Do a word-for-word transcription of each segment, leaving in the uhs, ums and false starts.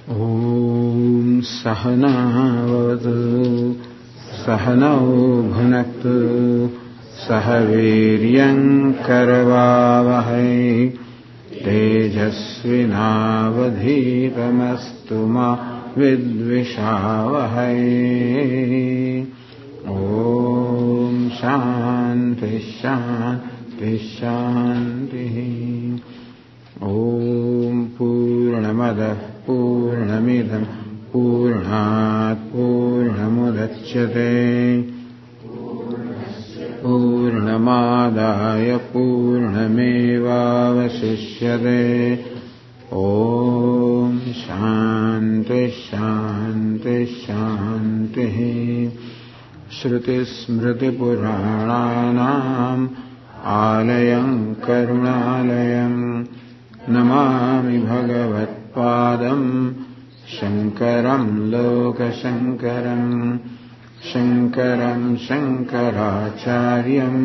Om Sahanavadu Sahanau Bhunaktu Sahaviryam Karavavahai Tejasvinavadhitamastu ma vidvishavahai. Om Shanti Shanti Shanti. Om Purnamada Purnamidam Purnat Purnamudachyate Purnamadaya Purnamevavasishyate. Om Shanti Shanti Shanti. Shruti Smriti Purananam Alayam Karunalayam Namami Bhagavat Padam Shankaram Lokashankaram Shankaram Shankaracharyam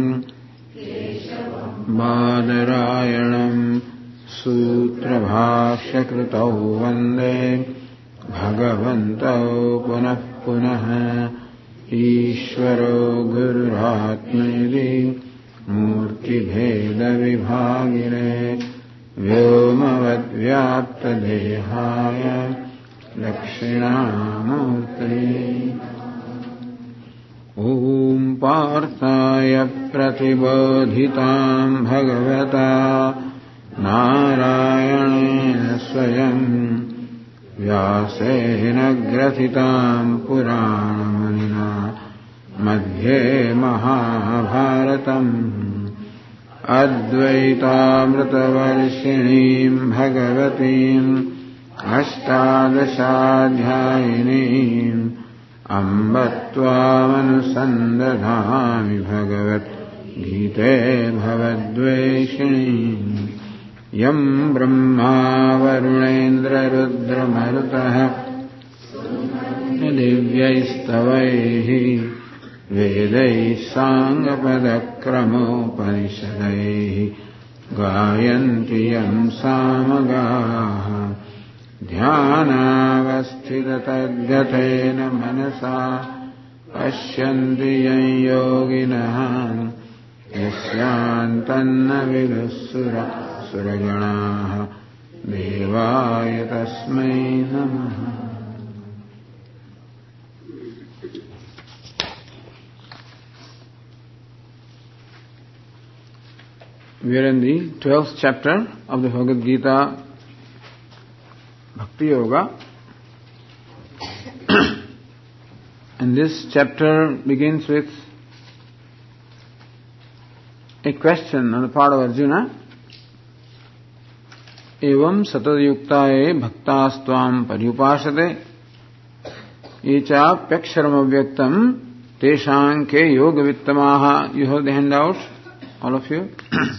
Badarayanam Sutra Bhashya Krutau Vande Bhagavantau Punah Punaha Ishvaro Gururatmedi Murti Bheda Vibhagire Vyomavad Vyapta Dehaya Lakshinamurti. Om Parthaya Pratibodhitam Bhagavata Narayana Swayam Vyasena Grathitam Puramanina Madhye Mahabharatam Advaitamritavarshiniim Bhagavatim Ashtadashadhyayiniim Amba Tvamanusandadhami Bhagavat Gite Bhavadveshinim Yam Brahma Varunendra Rudra Marutaha Divyaistavaihi Vedai Sangapadakramopanishadaihi Gayanti Yam Samagaha Dhyanavasthitatadgatena manasa Pashyanti Yam Yoginaha Yasyantanna Vidussura Suraganaha Devaya Tasmai Namaha. We are in the twelfth chapter of the Bhagavad Gita, Bhakti Yoga. And this chapter begins with a question on the part of Arjuna. Evam satadayuktaye bhaktastvam paryupashate echa pyaksharamavyatam teshanke yoga vittamaha. You have the handout, all of you.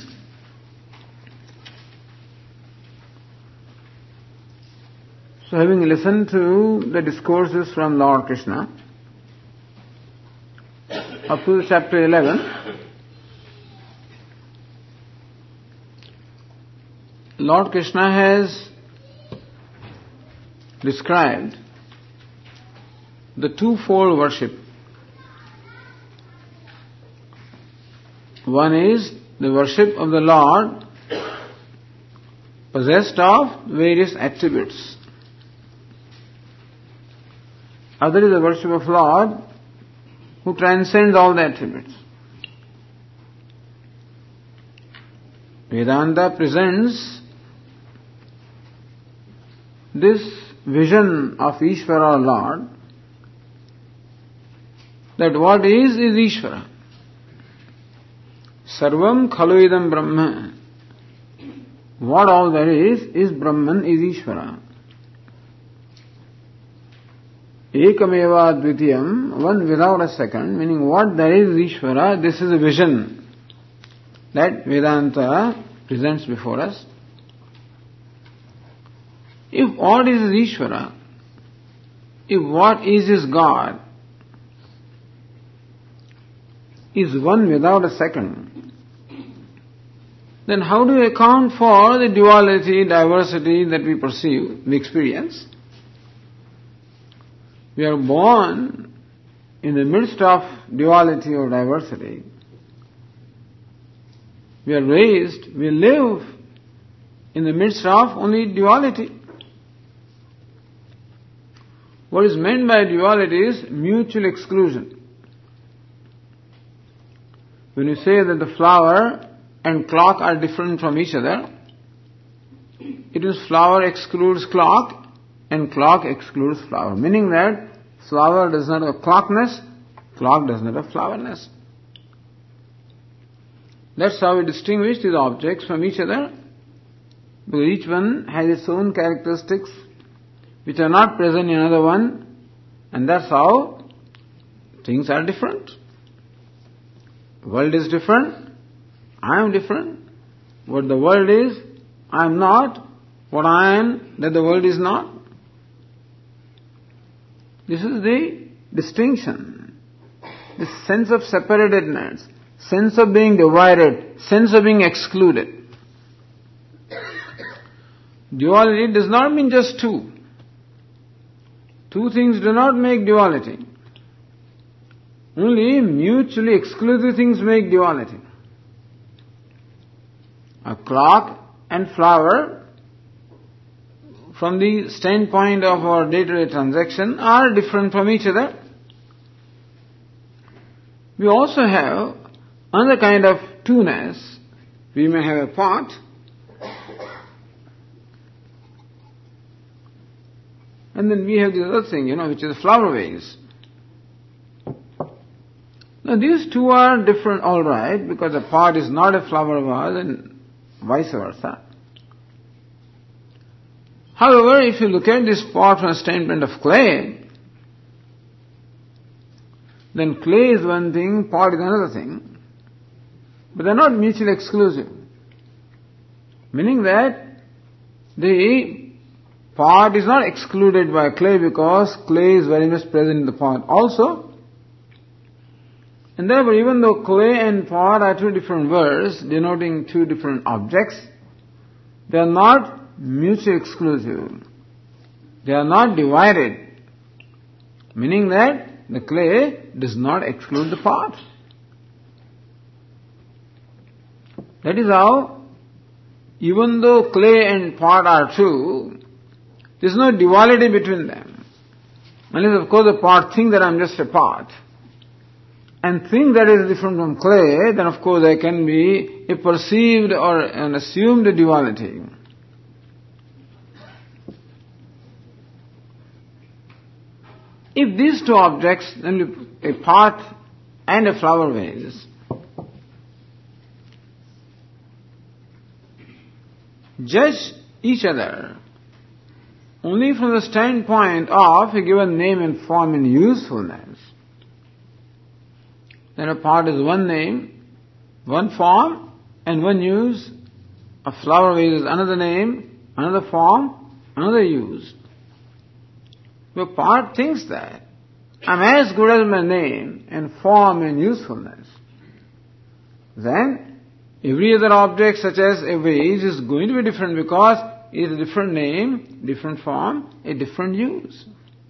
So having listened to the discourses from Lord Krishna up to chapter eleven, Lord Krishna has described the twofold worship. One is the worship of the Lord possessed of various attributes. Other is the worship of Lord who transcends all the attributes. Vedanta presents this vision of Ishvara, Lord, that what is, is Ishvara. Sarvam khaluidam Brahma. What all there is, is Brahman, is Ishvara. Ekameva dvitiyam, one without a second, meaning what there is Ishvara, this is a vision that Vedanta presents before us. If what is Ishvara, if what is is God, is one without a second, then how do we account for the duality, diversity that we perceive, we experience? We are born in the midst of duality or diversity. We are raised, we live in the midst of only duality. What is meant by duality is mutual exclusion. When you say that the flower and clock are different from each other, it means flower excludes clock and clock excludes flower. Meaning that flower does not have clockness, clock does not have flowerness. That's how we distinguish these objects from each other, because each one has its own characteristics which are not present in another one, and that's how things are different. The world is different, I am different. What the world is, I am not. What I am, that the world is not. This is the distinction, this sense of separatedness, sense of being divided, sense of being excluded. Duality does not mean just two. Two things do not make duality. Only mutually exclusive things make duality. A clock and flower, from the standpoint of our day-to-day transaction, are different from each other. We also have another kind of two-ness. We may have a pot, and then we have the other thing, you know, which is a flower vase. Now these two are different, all right, because a pot is not a flower vase and vice versa. However, if you look at this pot from a standpoint of clay, then clay is one thing, pot is another thing, but they are not mutually exclusive. Meaning that the pot is not excluded by clay because clay is very much present in the pot also. And therefore, even though clay and pot are two different words denoting two different objects, they are not mutually exclusive. They are not divided. Meaning that the clay does not exclude the pot. That is how, even though clay and pot are two, there is no duality between them. Unless of course the pot thinks that I am just a pot, and think that is different from clay, then of course there can be a perceived or an assumed duality. If these two objects, then a pot and a flower vase, judge each other only from the standpoint of a given name and form and usefulness, then a pot is one name, one form, and one use. A flower vase is another name, another form, another use. The pot thinks that I'm as good as my name and form and usefulness. Then every other object such as a vase is going to be different because it is a different name, different form, a different use.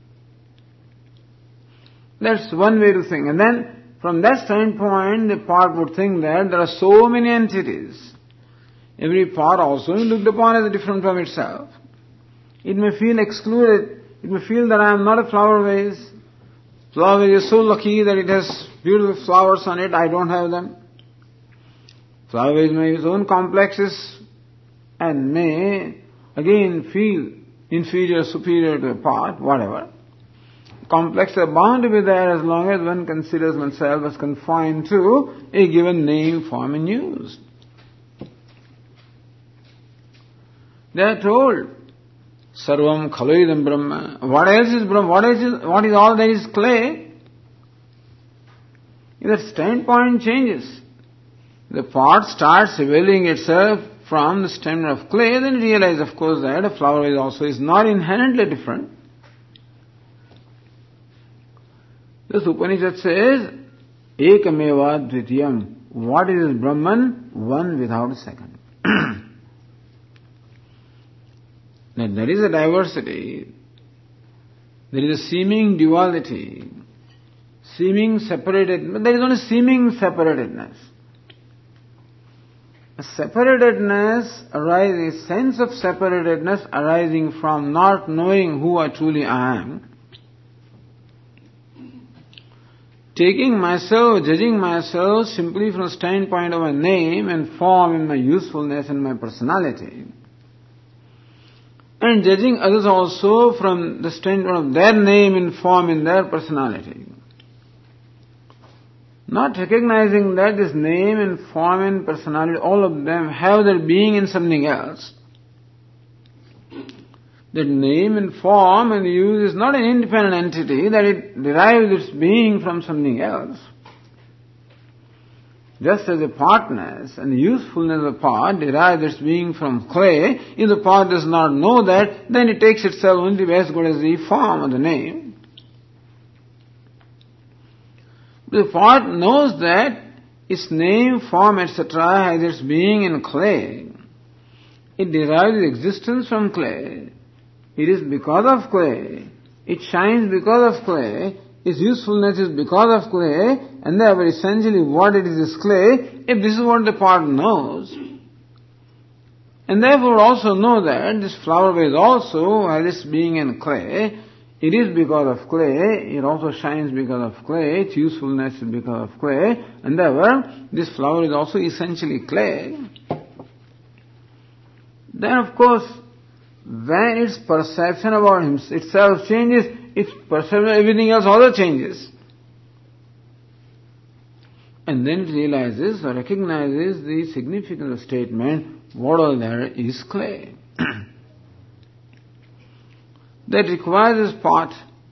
That's one way to think. And then from that standpoint, the pot would think that there are so many entities. Every pot also looked upon as different from itself. It may feel excluded. It may feel that I am not a flower vase. Flower vase is so lucky that it has beautiful flowers on it. I don't have them. Flower vase may have its own complexes and may again feel inferior, superior to a pot, whatever. Complexes are bound to be there as long as one considers oneself as confined to a given name, form and use. They are told, Sarvam Khaloidam Brahma. What else is Brahma? What is, what is all that is clay? If that standpoint changes, the pot starts availing itself from the standpoint of clay, then realize, of course, that a flower vase also is not inherently different. This Upanishad says, Ekameva Dvitiyam. What is Brahman? One without a second. Now there is a diversity. There is a seeming duality, seeming separated, but there is only seeming separatedness. A separatedness arises, sense of separatedness arising from not knowing who I truly am, taking myself, judging myself simply from the standpoint of my name and form and my usefulness and my personality, and judging others also from the standpoint of their name and form and their personality. Not recognizing that this name and form and personality, all of them have their being in something else. That name and form and use is not an independent entity, that it derives its being from something else. Just as the partness and the usefulness of a part derives its being from clay, if the part does not know that, then it takes itself only as good as the form or the name. The part knows that its name, form, et cetera has its being in clay. It derives its existence from clay. It is because of clay. It shines because of clay. Its usefulness is because of clay. And therefore essentially what it is is clay. If this is what the part knows, and therefore also know that this flower vase also has its being in clay. It is because of clay, it also shines because of clay, its usefulness is because of clay, and therefore this flower is also essentially clay. Then of course, when its perception about itself changes, its perception of everything else also changes. And then it realizes or recognizes the significance of the statement, what all there is clay. That requires this part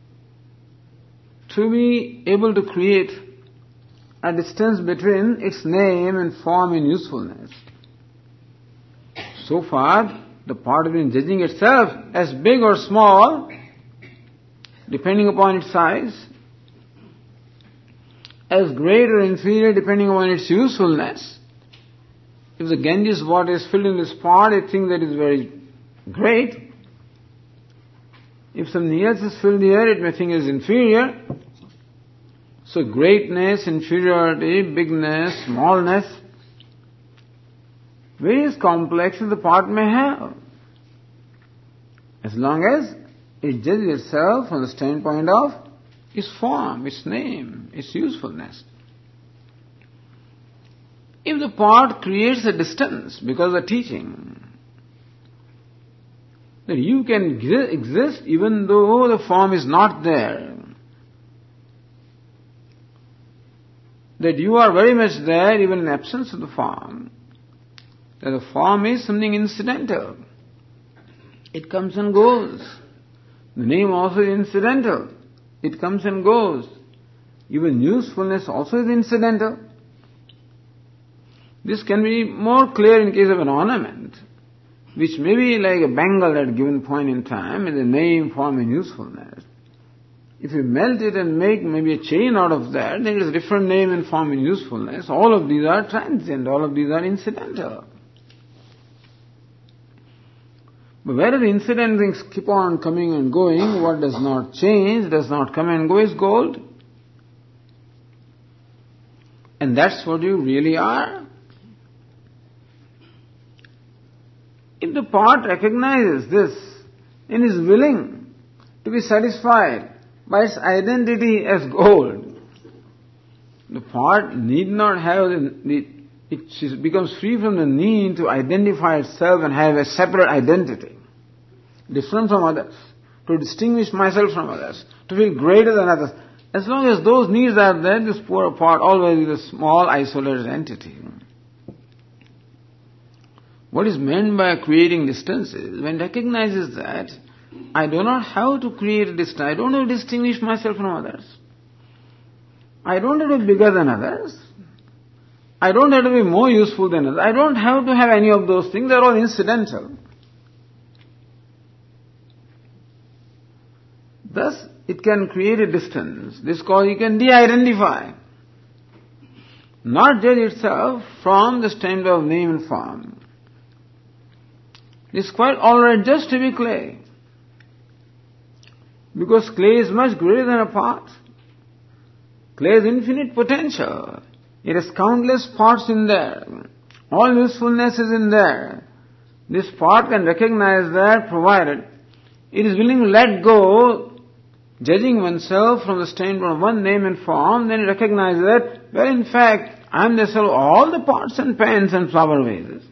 to be able to create a distance between its name and form and usefulness. So far, the part has been judging itself as big or small, depending upon its size, as great or inferior depending upon its usefulness. If the Ganges water is filled in this pot, it thinks that it is very great. If something else is filled here, it may think it is inferior. So greatness, inferiority, bigness, smallness, various complexes the part may have. As long as it judges itself from the standpoint of its form, its name, its usefulness. If the part creates a distance because of teaching, that you can exist even though the form is not there. That you are very much there even in absence of the form. That the form is something incidental. It comes and goes. The name also is incidental. It comes and goes. Even usefulness also is incidental. This can be more clear in case of an ornament, which may be like a bangle at a given point in time with a name, form and usefulness. If you melt it and make maybe a chain out of that, then it is a different name and form and usefulness. All of these are transient, all of these are incidental. But whereas incident things keep on coming and going, what does not change, does not come and go is gold. And that's what you really are. If the part recognizes this and is willing to be satisfied by its identity as gold, the part need not have the, the it becomes free from the need to identify itself and have a separate identity, different from others, to distinguish myself from others, to feel greater than others. As long as those needs are there, this poor part always is a small isolated entity. What is meant by creating distances, when it recognizes that I do not have to create a distance, I don't have to distinguish myself from others. I don't have to be bigger than others. I don't have to be more useful than others. I don't have to have any of those things, they're all incidental. Thus, it can create a distance. This cause you can de-identify. Not judge itself from the standpoint of name and form. It's quite alright just to be clay. Because clay is much greater than a pot. Clay has infinite potential. It has countless parts in there. All usefulness is in there. This pot can recognize that provided it is willing to let go, judging oneself from the standpoint of one name and form, then it recognizes that, well, in fact, I am the self of all the pots and pans and flower vases.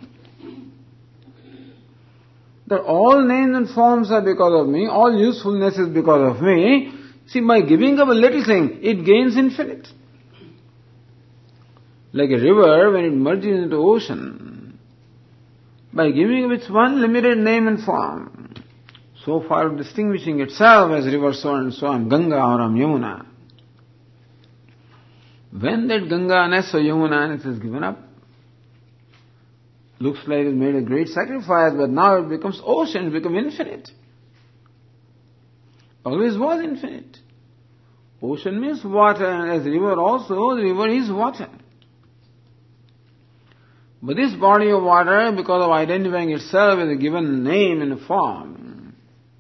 That all names and forms are because of me, all usefulness is because of me. See, by giving up a little thing, it gains infinite. Like a river when it merges into ocean, by giving up its one limited name and form, so far distinguishing itself as river so and so, I'm Ganga or I'm Yamuna. When that Ganga-ness or Yamuna-ness is given up, looks like it made a great sacrifice, but now it becomes ocean, it becomes infinite. Always was infinite. Ocean means water, and as river also, the river is water. But this body of water, because of identifying itself with a given name and form,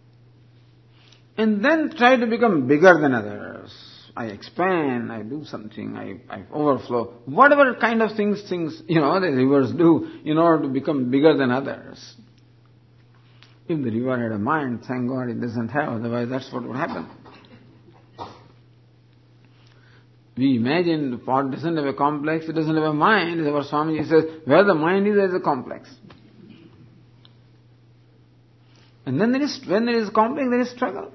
and then try to become bigger than others. I expand, I do something, I, I overflow. Whatever kind of things, things, you know, the rivers do in order to become bigger than others. If the river had a mind, thank God it doesn't have, otherwise that's what would happen. We imagine the pot doesn't have a complex, it doesn't have a mind. As our Swamiji says, where the mind is, there is a complex. And then there is, when there is complex, there is struggle.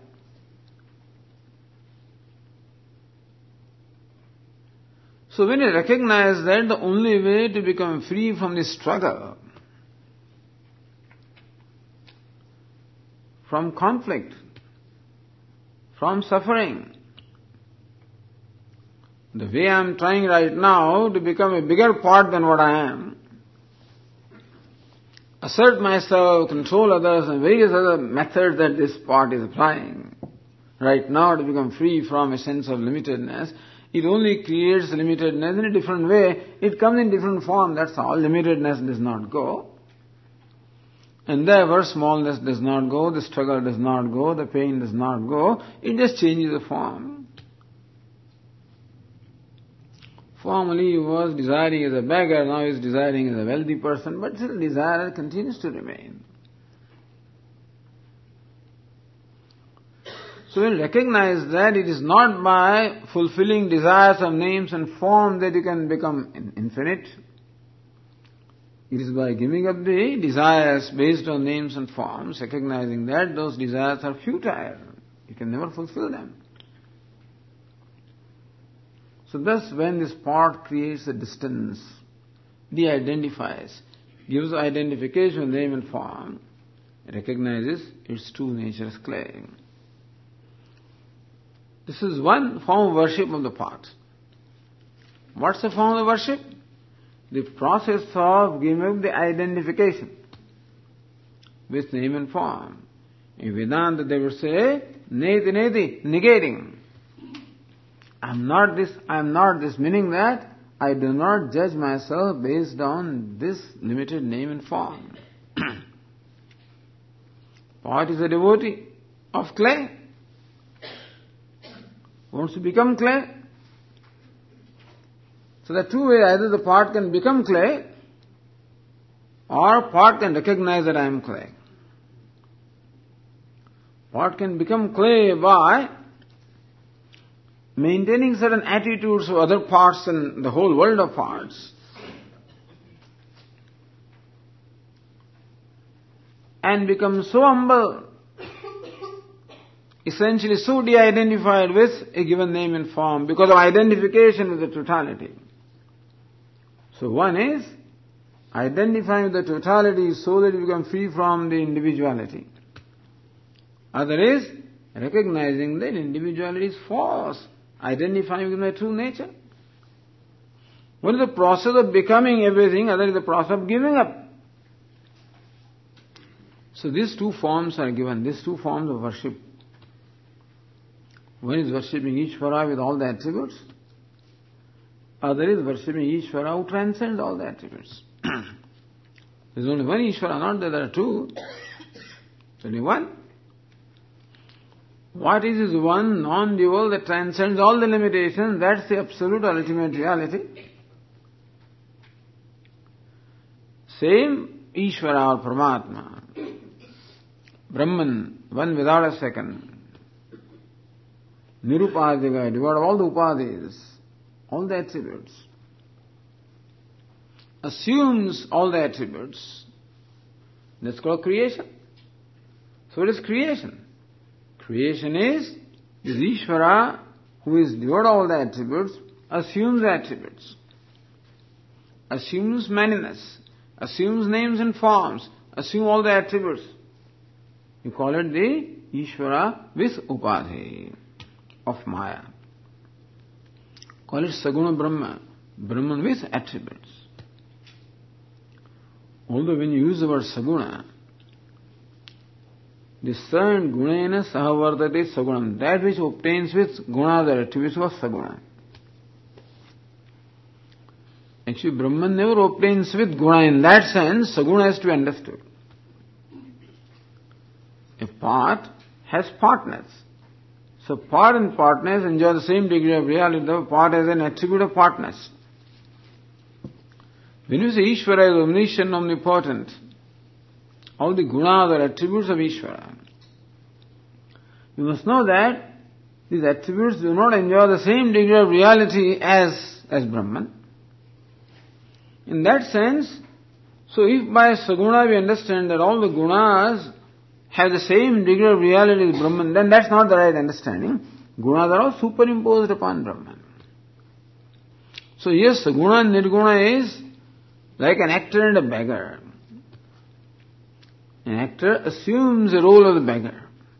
So when you recognize that the only way to become free from this struggle, from conflict, from suffering, the way I am trying right now to become a bigger part than what I am, assert myself, control others, and various other methods that this part is applying right now to become free from a sense of limitedness, it only creates limitedness in a different way. It comes in different form, that's all. Limitedness does not go. And therefore smallness does not go, the struggle does not go, the pain does not go. It just changes the form. Formerly he was desiring as a beggar, now he is desiring as a wealthy person, but still desire continues to remain. So we'll recognize that it is not by fulfilling desires of names and form that you can become infinite. It is by giving up the desires based on names and forms, recognizing that those desires are futile. You can never fulfill them. So thus when this part creates a distance, de-identifies, gives identification of name and form, recognizes its true nature as clay. This is one form of worship of the pot. What's the form of worship? The process of giving up the identification with name and form. In Vedanta they would say, neti neti, negating. I'm not this, I'm not this, meaning that I do not judge myself based on this limited name and form. Pot is a devotee of clay. Wants to become clay. So there are two ways, either the pot can become clay, or pot can recognize that I am clay. Pot can become clay by maintaining certain attitudes of other parts and the whole world of parts, and become so humble, essentially so de-identified with a given name and form because of identification with the totality. So one is identifying with the totality so that you become free from the individuality. Other is recognizing that individuality is false, identifying with my true nature. One is the process of becoming everything, other is the process of giving up. So these two forms are given, these two forms of worship. One is worshipping Ishvara with all the attributes. Other is worshipping Ishvara who transcends all the attributes. There's only one Ishvara, not that there are two. There's only one. What is this one non-dual that transcends all the limitations? That's the absolute ultimate reality. Same Ishvara or Paramatma, Brahman, one without a second, Nirupadika, devoid of all the upadis, all the attributes, assumes all the attributes. That's called creation. So it is creation. Creation is this Ishvara who is devoid of all the attributes, assumes the attributes, assumes manyness, assumes names and forms, assume all the attributes. You call it the Ishvara with upadhi of Maya. Call it Saguna Brahma, Brahman with attributes. Although when you use the word Saguna, discern gunena sahavardate sagunam, that which obtains with guna, the attributes of Saguna. Actually, Brahman never obtains with guna. In that sense, Saguna has to be understood. A part has partners. So part and partners enjoy the same degree of reality. The part has an attribute of partners. When you say Ishvara is omniscient, omnipotent, all the gunas are attributes of Ishvara. You must know that these attributes do not enjoy the same degree of reality as, as Brahman. In that sense, so if by Saguna we understand that all the gunas have the same degree of reality as Brahman, then that's not the right understanding. Gunas are all superimposed upon Brahman. So yes, Saguna and Nirguna is like an actor and a beggar. An actor assumes the role of the beggar.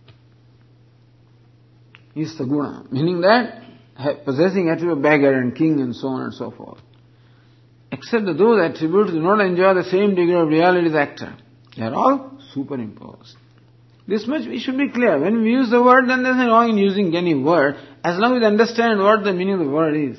He is Saguna, meaning that possessing attribute of beggar and king and so on and so forth. Except that those attributes do not enjoy the same degree of reality as the actor. They are all superimposed. This much we should be clear. When we use the word, then there is nothing wrong in using any word, as long as we understand what the meaning of the word is.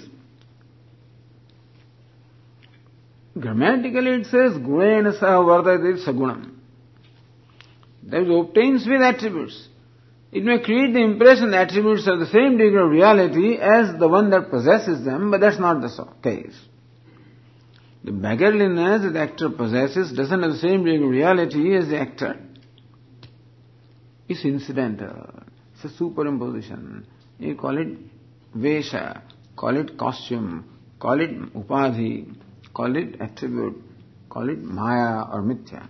Grammatically it says, Gunena saha vardate sagunam. That obtains with attributes. It may create the impression the attributes are the same degree of reality as the one that possesses them, but that's not the case. The beggarliness that the actor possesses doesn't have the same degree of reality as the actor. It's incidental. It's a superimposition. You call it Vesha, call it costume, call it Upadhi, call it attribute, call it Maya or Mithya.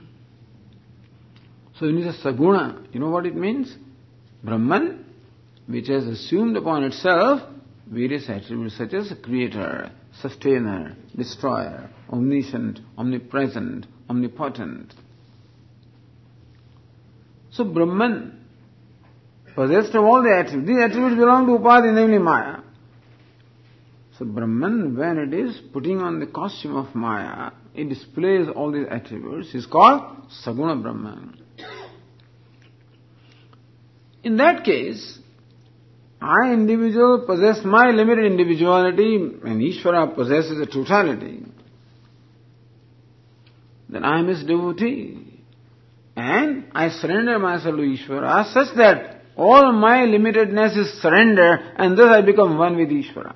So when you say Saguna, you know what it means? Brahman, which has assumed upon itself various attributes such as creator, sustainer, destroyer, omniscient, omnipresent, omnipotent. So Brahman, possessed of all the attributes, these attributes belong to Upadhi, namely Maya. So Brahman, when it is putting on the costume of Maya, it displays all these attributes, is called Saguna Brahman. In that case, I individual possess my limited individuality and Ishvara possesses the totality. Then I am his devotee. And I surrender myself to Ishvara such that all my limitedness is surrender and thus I become one with Ishvara.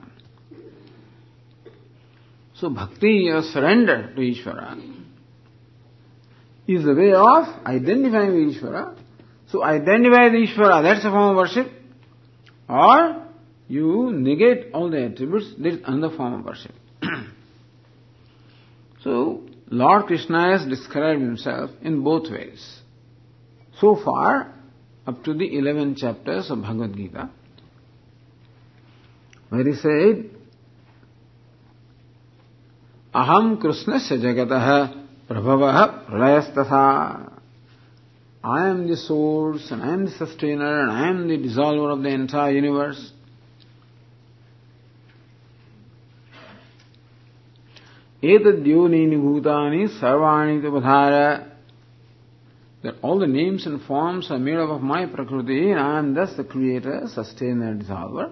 So bhakti or surrender to Ishvara is the way of identifying with Ishvara. So identify with Ishvara, that's a form of worship. Or you negate all the attributes, that is another form of worship. So Lord Krishna has described himself in both ways. So far, up to the eleven chapters of Bhagavad Gita, where he said, Aham Krishnasya Jagatah Prabhavah Pralayastasa. I am the source and I am the sustainer and I am the dissolver of the entire universe. Etadyonini bhutani sarvani tavadhara. That all the names and forms are made up of my prakriti and I am thus the creator, sustainer, dissolver.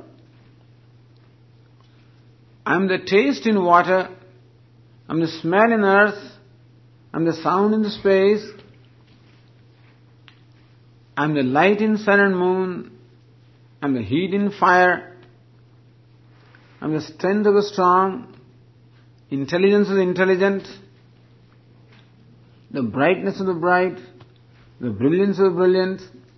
I am the taste in water, I am the smell in earth, I am the sound in the space, I am the light in sun and moon, I'm the heat in fire. I'm the strength of the strong. Intelligence of the intelligent. The brightness of the bright. The brilliance of the brilliant.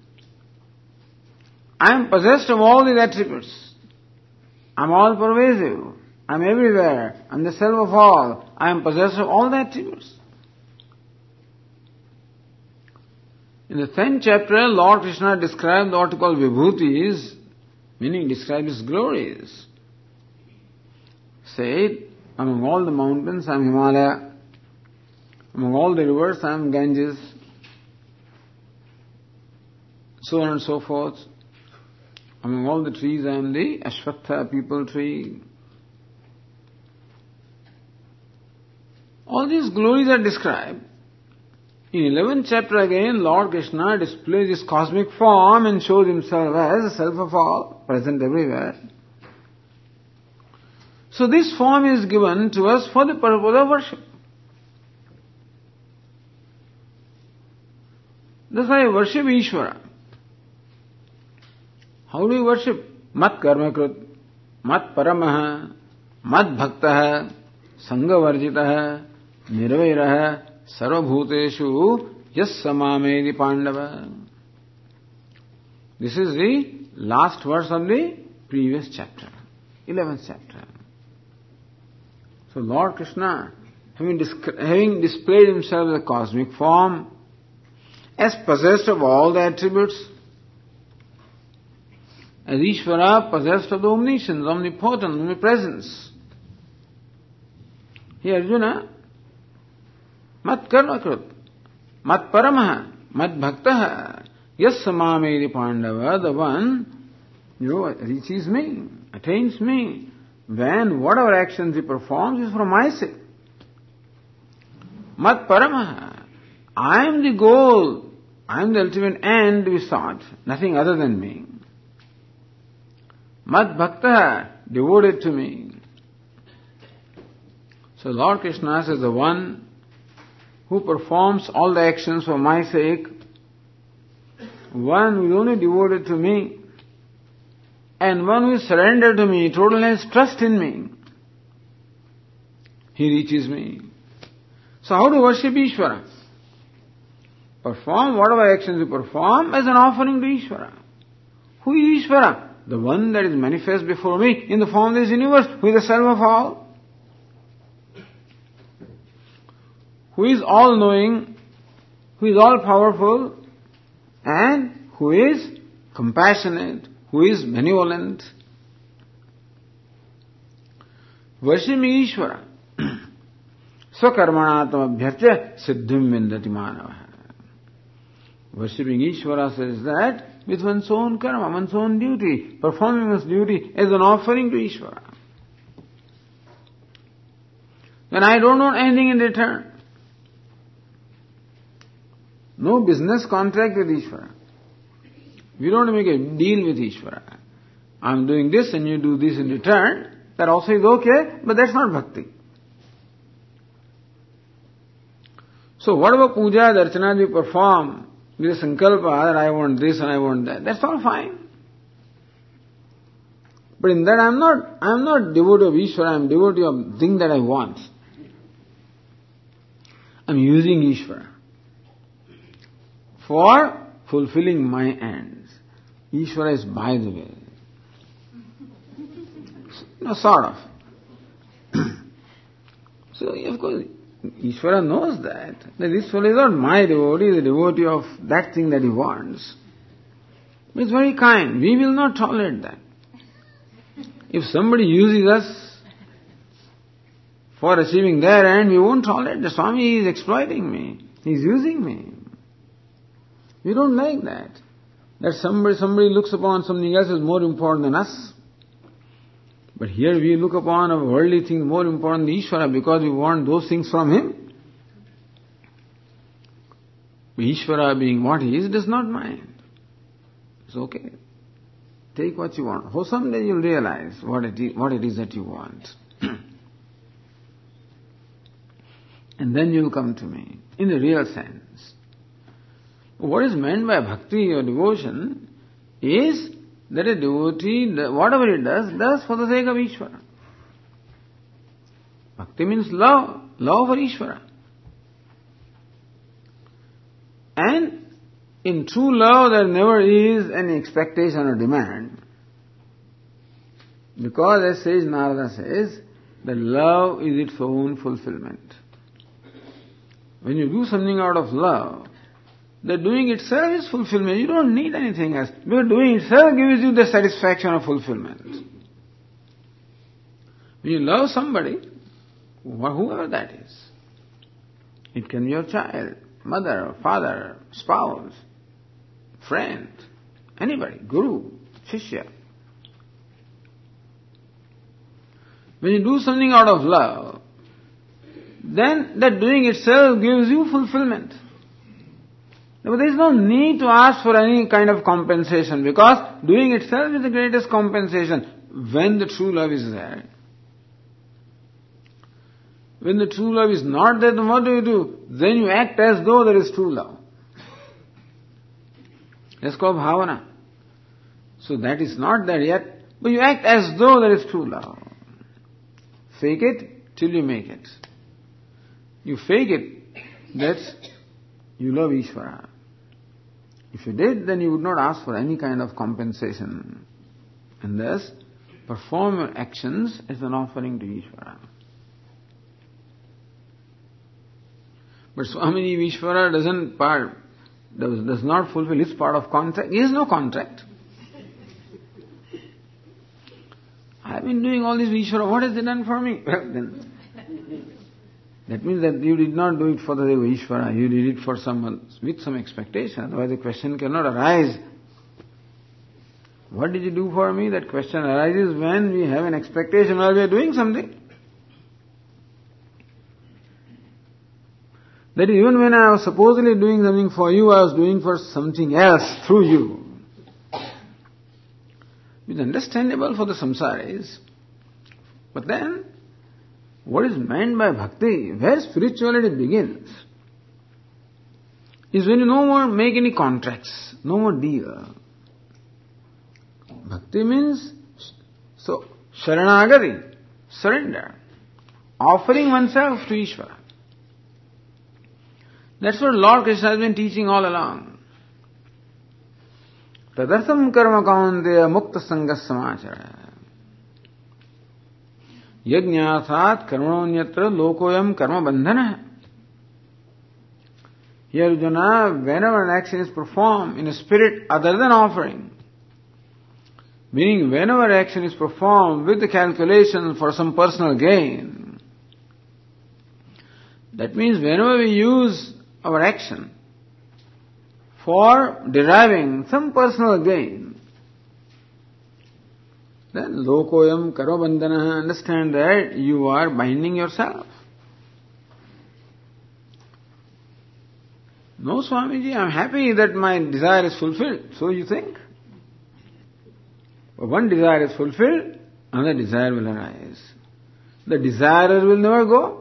I am possessed of all these attributes. I am all pervasive. I am everywhere. I am the self of all. I am possessed of all the attributes. In the tenth chapter, Lord Krishna described what he called vibhutis, meaning described his glories. Said, among all the mountains I am Himalaya. Among all the rivers I am Ganges. So on and so forth. Among all the trees I am the Ashwatha people tree. All these glories are described. In eleventh chapter again, Lord Krishna displays his cosmic form and shows himself as the self of all, present everywhere. So this form is given to us for the purpose of worship. That's why I worship Ishvara. How do you worship? Mat karmakrit, mat paramaha, mat bhaktaha, sangavarjitaha, nirvairaha, sarvabhuteshu yas samamedi pandava. This is the last verse of the previous chapter, eleventh chapter. So Lord Krishna, having, disc- having displayed himself in the cosmic form, as possessed of all the attributes, as Ishvara possessed of the omniscience, omnipotent, omnipresence. Here Arjuna, mat karmakrit, mat paramaha, mat bhaktaha, yas samamedi pandava, the one, you know, reaches me, attains me, when whatever actions he performs is for my sake. Mat paramaha, I am the goal, I am the ultimate end we sought, nothing other than me. Mad bhakta, devoted to me. So Lord Krishna is the one who performs all the actions for my sake, one who is only devoted to me, and one who is surrendered to me, total has trust in me. He reaches me. So how to worship Ishvara? Perform whatever actions you perform as an offering to Ishvara. Who is Ishvara? The one that is manifest before me in the form of this universe, who is the self of all. Who is all-knowing, who is all-powerful, and who is compassionate, who is benevolent. Worshiping Ishvara. Swakarmanatam abhyarcha siddhim vindati manava. Worshipping Ishvara says that with one's own karma, one's own duty, performing one's duty as an offering to Ishvara. When I don't want anything in return, no business contract with Ishvara. We don't make a deal with Ishvara. I'm doing this and you do this in return. That also is okay, but that's not bhakti. So whatever puja, darchana we perform with a sankalpa that I want this and I want that, that's all fine. But in that I'm not, I'm not devotee of Ishvara, I'm devotee of the thing that I want. I'm using Ishvara for fulfilling my ends. Ishvara is by the way. No, sort of. So, of course, Ishvara knows that, that this fellow is not my devotee, he is a devotee of that thing that he wants. But it's very kind. We will not tolerate that. If somebody uses us for achieving their end, we won't tolerate. The Swami is exploiting me. He is using me. We don't like that. That somebody, somebody looks upon something else as more important than us. But here we look upon a worldly thing more important than Ishvara because we want those things from him. Ishvara being what he is does not mind. It's okay. Take what you want. Oh, someday you'll realize what it is, what it is that you want. And then you'll come to me in the real sense. What is meant by bhakti or devotion is that a devotee, whatever he does, does for the sake of Ishvara. Bhakti means love, love for Ishvara. And in true love there never is any expectation or demand. Because as says Narada says, that love is its own fulfillment. When you do something out of love, the doing itself is fulfillment. You don't need anything else. Because doing itself gives you the satisfaction of fulfillment. When you love somebody, whoever that is, it can be your child, mother, father, spouse, friend, anybody, guru, shishya. When you do something out of love, then that doing itself gives you fulfillment. But there is no need to ask for any kind of compensation, because doing itself is the greatest compensation when the true love is there. When the true love is not there, then what do you do? Then you act as though there is true love. That's called bhavana. So that is not there yet, but you act as though there is true love. Fake it till you make it. You fake it, that's you love Ishvara. If you did, then you would not ask for any kind of compensation. And thus, perform your actions as an offering to Ishvara. But Swamiji Ishvara doesn't part, does, does not fulfill his part of contract. He has no contract. I've been doing all this Ishvara, what has he done for me? Well, then, that means that you did not do it for the sake of Ishvara, you did it for someone with some expectation, otherwise the question cannot arise. What did you do for me? That question arises when we have an expectation while we are doing something. That is, even when I was supposedly doing something for you, I was doing for something else through you. It's understandable for the samsaris. But then, what is meant by bhakti, where spirituality begins, is when you no more make any contracts, no more deal. Bhakti means, so, sharanagati, surrender, offering oneself to Ishvara. That's what Lord Krishna has been teaching all along. Tadartham karma kaunteya mukta sangas samachara. Yajñāsāt karmanonyatra lokoyam karma bandhana. Here Arjuna, whenever an action is performed in a spirit other than offering, meaning whenever action is performed with the calculation for some personal gain, that means whenever we use our action for deriving some personal gain, then lokoyam karma bandhana, understand that you are binding yourself. No, Swamiji, I am happy that my desire is fulfilled. So you think? But one desire is fulfilled, another desire will arise. The desirer will never go.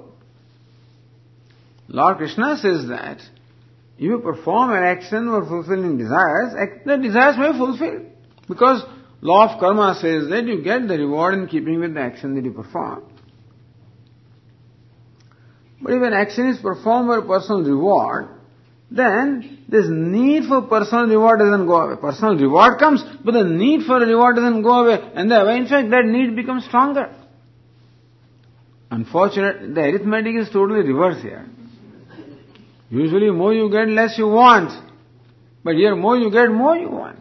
Lord Krishna says that if you perform an action for fulfilling desires, the desires may fulfill. Because law of karma says that you get the reward in keeping with the action that you perform. But if an action is performed for personal reward, then this need for personal reward doesn't go away. Personal reward comes, but the need for reward doesn't go away. And the, in fact, that need becomes stronger. Unfortunately, the arithmetic is totally reverse here. Usually more you get, less you want. But here more you get, more you want.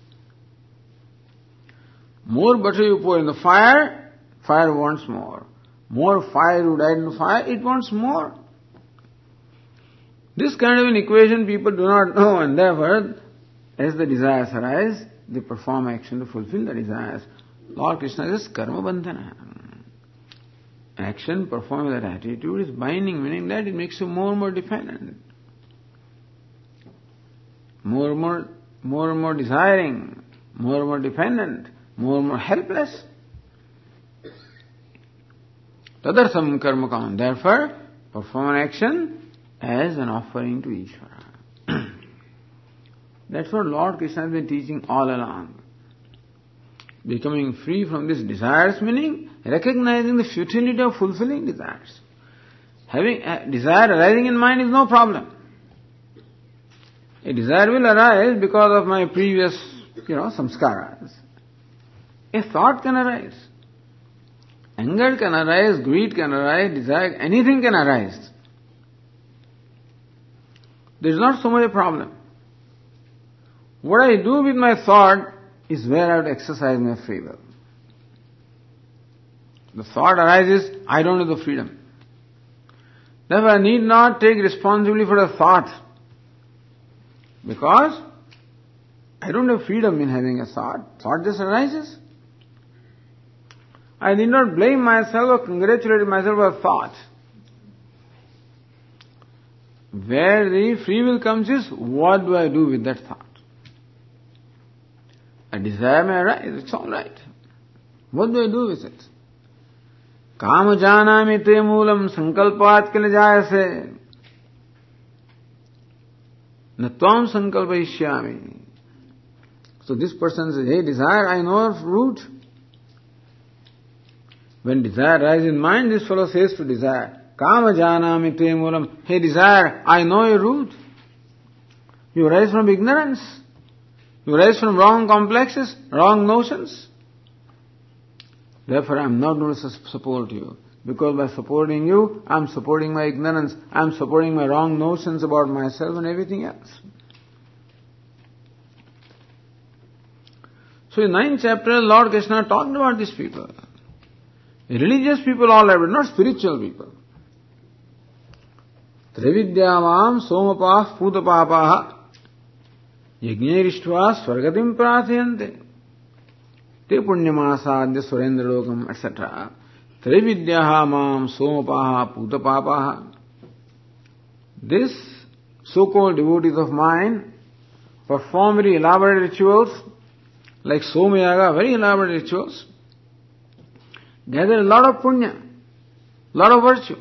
More butter you pour in the fire, fire wants more. More fire you add in the fire, it wants more. This kind of an equation people do not know, and therefore, as the desires arise, they perform action to fulfill the desires. Lord Krishna says, karma bandhana. Action performed with that attitude is binding, meaning that it makes you more and more dependent. More and more, more and more desiring, more and more dependent, more and more helpless. Tadartham karma kaun. Therefore, perform an action as an offering to Ishvara. That's what Lord Krishna has been teaching all along. Becoming free from these desires meaning recognizing the futility of fulfilling desires. Having a desire arising in mind is no problem. A desire will arise because of my previous, you know, samskaras. A thought can arise. Anger can arise, greed can arise, desire, anything can arise. There is not so much a problem. What I do with my thought is where I have to exercise my free will. The thought arises, I don't have the freedom. Therefore, I need not take responsibility for the thought. Because I don't have freedom in having a thought. Thought just arises. I need not blame myself or congratulate myself for a thought. Where the free will comes is, what do I do with that thought? A desire may arise, it's all right. What do I do with it? Kama janami te moolam sankalpat kile jayase. Natvam sankalpayishyami. So this person says, hey, desire, I know of root. When desire arises in mind, this fellow says to desire, Kama janami te moolam. Hey, desire, I know your root. You arise from ignorance. You arise from wrong complexes, wrong notions. Therefore, I am not going to support you. Because by supporting you, I am supporting my ignorance. I am supporting my wrong notions about myself and everything else. So in ninth chapter, Lord Krishna talked about these people. Religious people all are, but not spiritual people. Trividyavam somapah putapapah yajñerištva swargatim prathayante te punyamasadya surendralokam, et cetera. Trividyaha mam somapaha putapapaha. This so-called devotees of mine perform very elaborate rituals, like Somayaga, very elaborate rituals, gather a lot of punya, lot of virtue.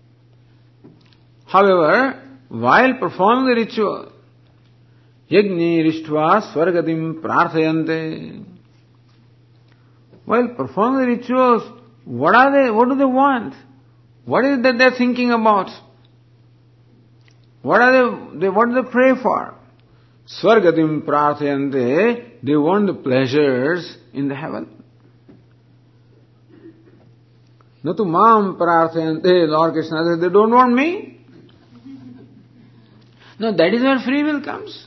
However, while performing the ritual, yajñerištva swargatim prathayante. While performing the rituals, what are they, what do they want? What is it that they're thinking about? What are they, they what do they pray for? Swargatim prathayante, they want the pleasures in the heaven. Natu mam prathayante, Lord Krishna says, they don't want me. No, that is where free will comes.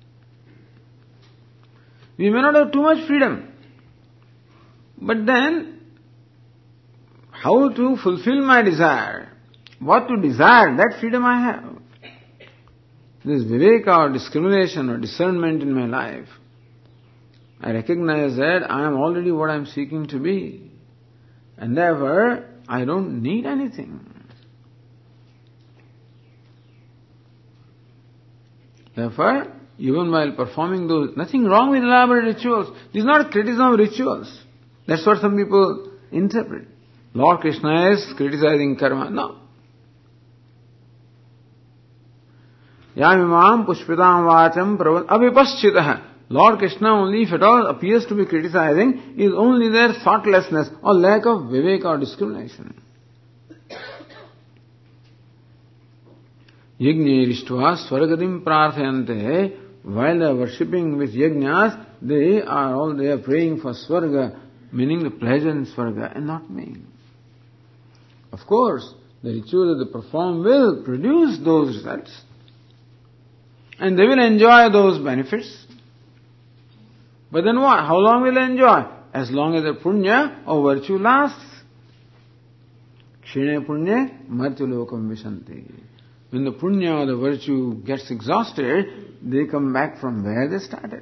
We may not have too much freedom. But then, how to fulfill my desire? What to desire? That freedom I have. This viveka or discrimination or discernment in my life. I recognize that I am already what I am seeking to be. And therefore, I don't need anything. Therefore, even while performing those, nothing wrong with elaborate rituals. This is not a criticism of rituals. That's what some people interpret. Lord Krishna is criticizing karma. No. Yamimam pushpitam vacham pravat avipaschitaha. Lord Krishna only, if at all appears to be criticizing, is only their thoughtlessness or lack of viveka or discrimination. Yajñerištva swargatim prathayante. While they are worshipping with yajñas, they are all they are praying for swarga, meaning the pleasure in swarga, and not me. Of course, the ritual that they perform will produce those results. And they will enjoy those benefits. But then what? How long will they enjoy? As long as the punya or virtue lasts. Kshine punya martyalokam vishanti. When the punya or the virtue gets exhausted, they come back from where they started.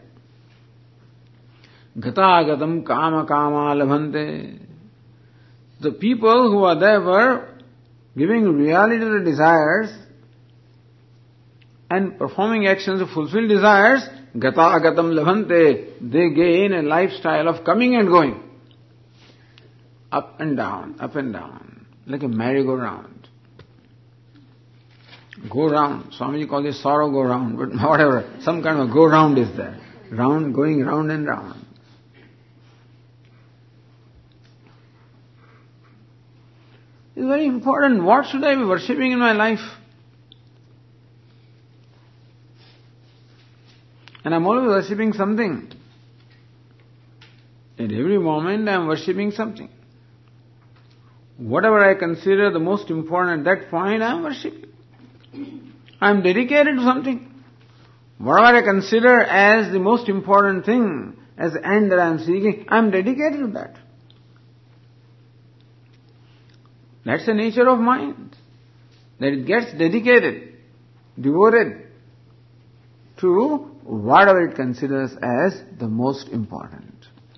Gatagatam kama kama labhante. The people who are therefore giving reality to the desires and performing actions to fulfill desires, gatagatam labhante, they gain a lifestyle of coming and going. Up and down, up and down, like a merry-go-round. Go round. Swamiji calls it sorrow go round, but whatever, some kind of go round is there. Round, going round and round. It's very important. What should I be worshipping in my life? And I'm always worshipping something. At every moment I'm worshipping something. Whatever I consider the most important at that point, I'm worshipping. I'm dedicated to something. Whatever I consider as the most important thing, as the end that I'm seeking, I'm dedicated to that. That's the nature of mind. That it gets dedicated, devoted to whatever it considers as the most important.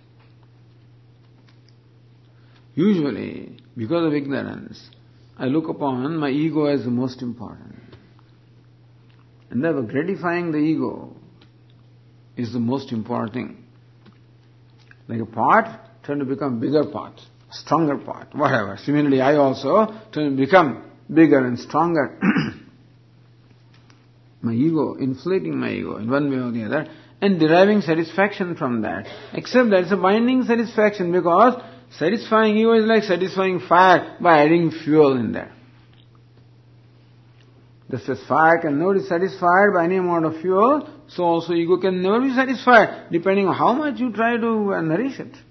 Usually, because of ignorance, I look upon my ego as the most important. And therefore gratifying the ego is the most important thing. Like a pot, trying to become bigger pot, stronger pot, whatever. Similarly, I also trying to become bigger and stronger. My ego, inflating my ego in one way or the other, and deriving satisfaction from that. Except that it's a binding satisfaction, because satisfying ego is like satisfying fire by adding fuel in there. Just as fire can never be satisfied by any amount of fuel, so also ego can never be satisfied, depending on how much you try to uh, nourish it.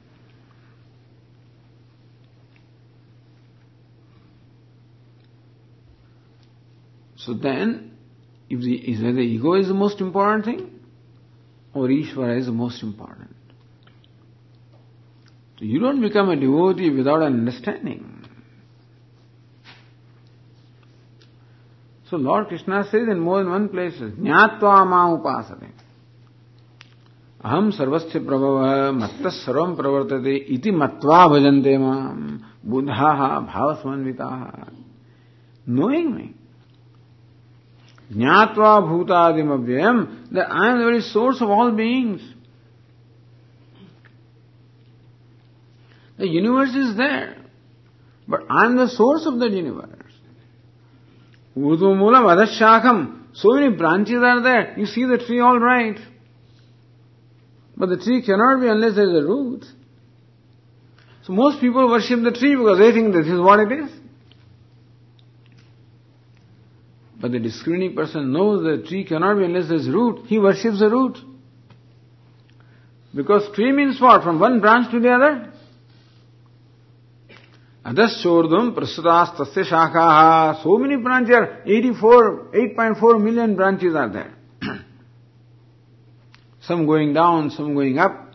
So then, if the, is whether ego is the most important thing, or Ishvara is the most important. So you don't become a devotee without an understanding. So Lord Krishna says in more than one place, Jnatva ma upasate. Aham sarvasya prabhava mattas sarvam pravartate iti matva bhajante mam buddhaha bhavasmanvitaha. Knowing me. Jnatva bhutadim avyayam, that I am the very source of all beings. The universe is there, but I am the source of that universe. Udumulam adashakam. So many branches are there. You see the tree all right. But the tree cannot be unless there is a root. So most people worship the tree because they think this is what it is. But the discriminating person knows the tree cannot be unless there is root. He worships the root. Because tree means what? From one branch to the other? Adas Chordam Prasutas Tasya Shakaha. So many branches are, eighty-four, eight point four million branches are there. Some going down, some going up.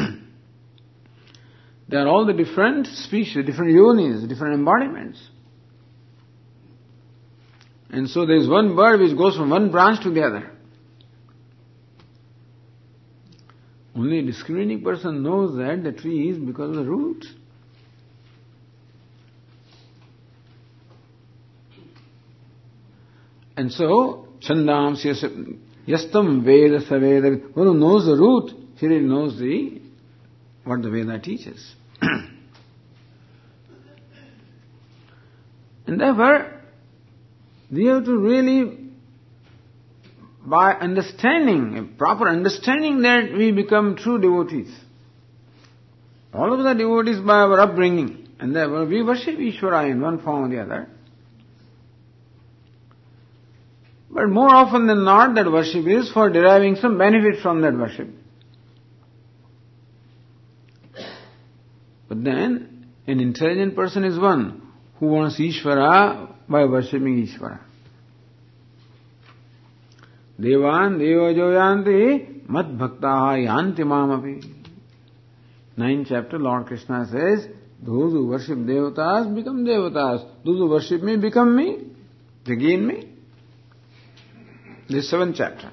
They are all the different species, different yonis, different embodiments. And so there is one bird which goes from one branch to the other. Only a discriminating person knows that the tree is because of the root. And so, Chandam Yastam Veda Saveda, one who knows the root, he really knows the what the Veda teaches. And therefore, we have to really, by understanding, a proper understanding, that we become true devotees. All of us are devotees by our upbringing, and therefore we worship Ishvara in one form or the other. But more often than not, that worship is for deriving some benefit from that worship. But then, an intelligent person is one who wants Ishvara by worshipping Ishvara. Devan devajo yanti mat bhaktaha yanti mamapi. Ninth chapter, Lord Krishna says, those who worship devatas become devatas. Those who worship me become me. They gain me. This seventh chapter.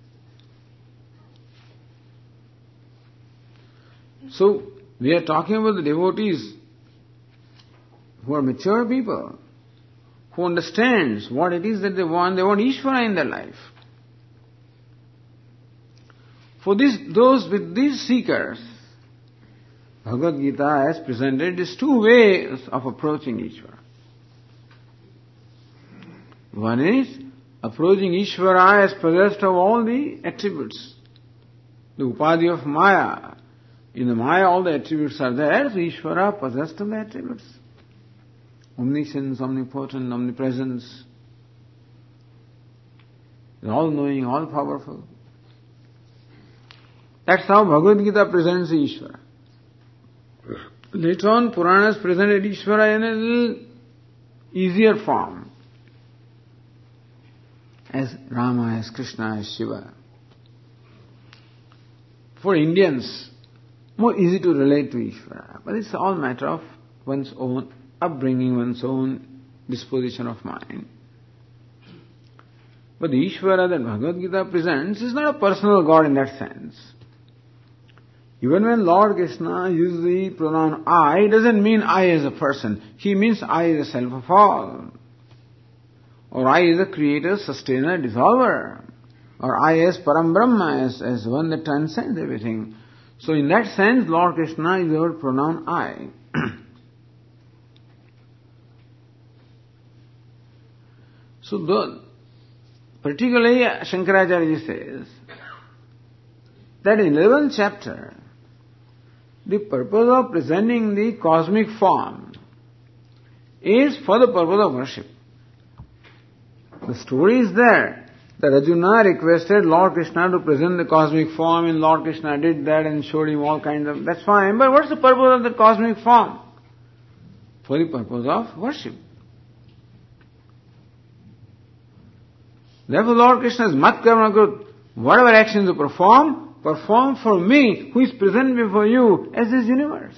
So, we are talking about the devotees who are mature people, who understands what it is that they want. They want Ishvara in their life. For this, those with these seekers, Bhagavad Gita has presented these two ways of approaching Ishvara. One is approaching Ishvara as possessed of all the attributes. The Upadhi of Maya. In the Maya all the attributes are there, so Ishvara possessed of the attributes. omniscience, omnipotent, omnipresence, all-knowing, all-powerful. That's how Bhagavad Gita presents Ishvara. Later on, Puranas presented Ishvara in a little easier form, as Rama, as Krishna, as Shiva. For Indians, more easy to relate to Ishvara, but it's all matter of one's own upbringing, one's own disposition of mind. But the Ishvara that Bhagavad Gita presents is not a personal God in that sense. Even when Lord Krishna uses the pronoun I, it doesn't mean I as a person. He means I is the self of all. Or I is the creator, sustainer, dissolver. Or I as Param Brahma, as, as one that transcends everything. So in that sense, Lord Krishna is the pronoun I. So the, particularly Shankaracharya says that in eleventh chapter, the purpose of presenting the cosmic form is for the purpose of worship. The story is there that Arjuna requested Lord Krishna to present the cosmic form, and Lord Krishna did that and showed him all kinds of... That's fine, but what's the purpose of the cosmic form? For the purpose of worship. Therefore Lord Krishna is mat karma krut. Whatever actions you perform, perform for me who is present before you as this universe.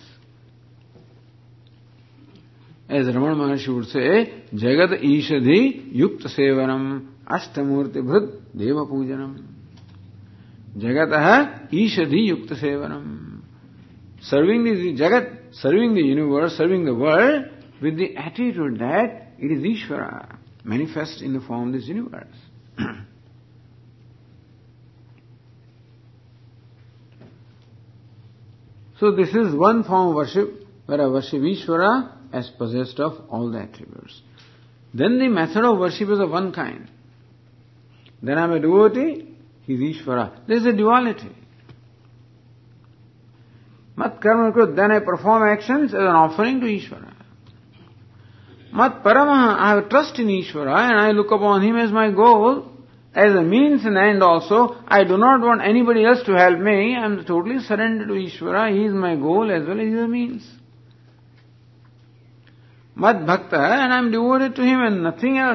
As Ramana Maharshi would say, Jagat Ishadhi Yukta Sevanam Ashtamurti Bhut Deva Pujanam. Jagataha Ishadhi Yukta Sevanam. Serving the Jagat, serving the universe, serving the world with the attitude that it is Ishvara, manifest in the form of this universe. So this is one form of worship where I worship Ishvara as possessed of all the attributes. Then the method of worship is of one kind. Then I am a devotee, he is Ishvara. There is a duality. Mat karma krut, then I perform actions as an offering to Ishvara. Mat paramaha, I have trust in Ishvara and I look upon him as my goal, as a means and end also. I do not want anybody else to help me. I am totally surrendered to Ishvara. He is my goal as well as he is a means. Mad bhakta, and I am devoted to him and nothing else.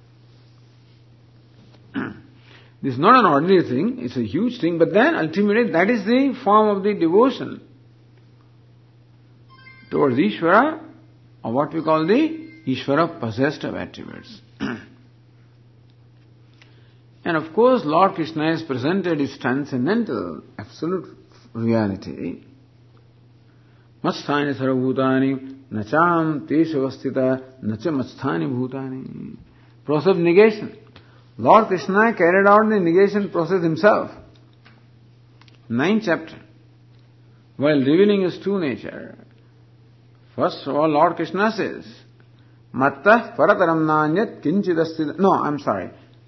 This is not an ordinary thing, it's a huge thing, but then ultimately that is the form of the devotion towards Ishvara, or what we call the Ishvara possessed of attributes. And of course, Lord Krishna has presented his transcendental, absolute reality. Matsthani sarvabhutani nacham teshavastita nacha matsthani bhutani. Process of negation. Lord Krishna carried out the negation process himself. Ninth chapter. While revealing his true nature, first of all, Lord Krishna says, Mattah parataram nanyat kinchidastita. No, I'm sorry.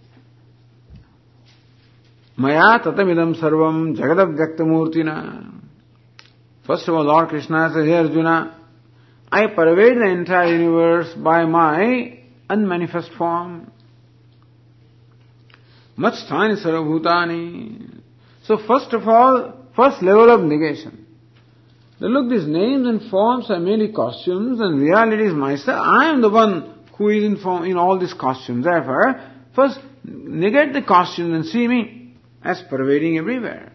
Maya tatamidam sarvam jagadavgyaktamurtina. First of all, Lord Krishna says, Hey Arjuna, I pervade the entire universe by my unmanifest form. Matsthani sarvabhutani. So first of all, first level of negation. Now look, these names and forms are merely costumes and reality is myself. I am the one who is in form in all these costumes. Therefore, first negate the costumes and see me as pervading everywhere.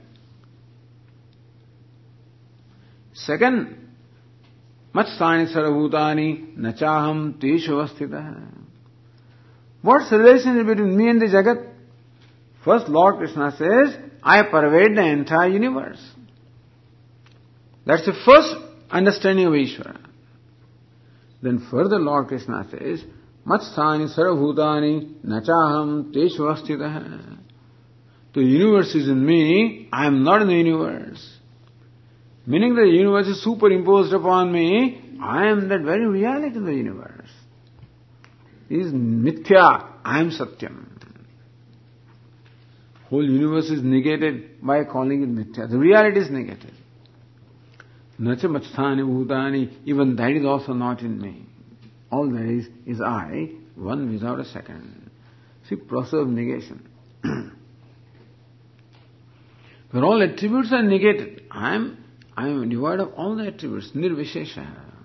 Second, Matsthani sarvabhutani nachaham teshavastita. What's the relationship between me and the Jagat? First, Lord Krishna says, I pervade the entire universe. That's the first understanding of Ishvara. Then further Lord Krishna says, Matsthani sarvabhutani nachaham teshavastita. The universe is in me, I am not in the universe. Meaning the universe is superimposed upon me, I am that very reality in the universe. It is mithya, I am satyam. Whole universe is negated by calling it mithya. The reality is negated. Nacha matsthani bhutani, even that is also not in me. All there is is I, one without a second. See, process of negation. Where all attributes are negated, I am I am devoid of all the attributes, nirvishesha.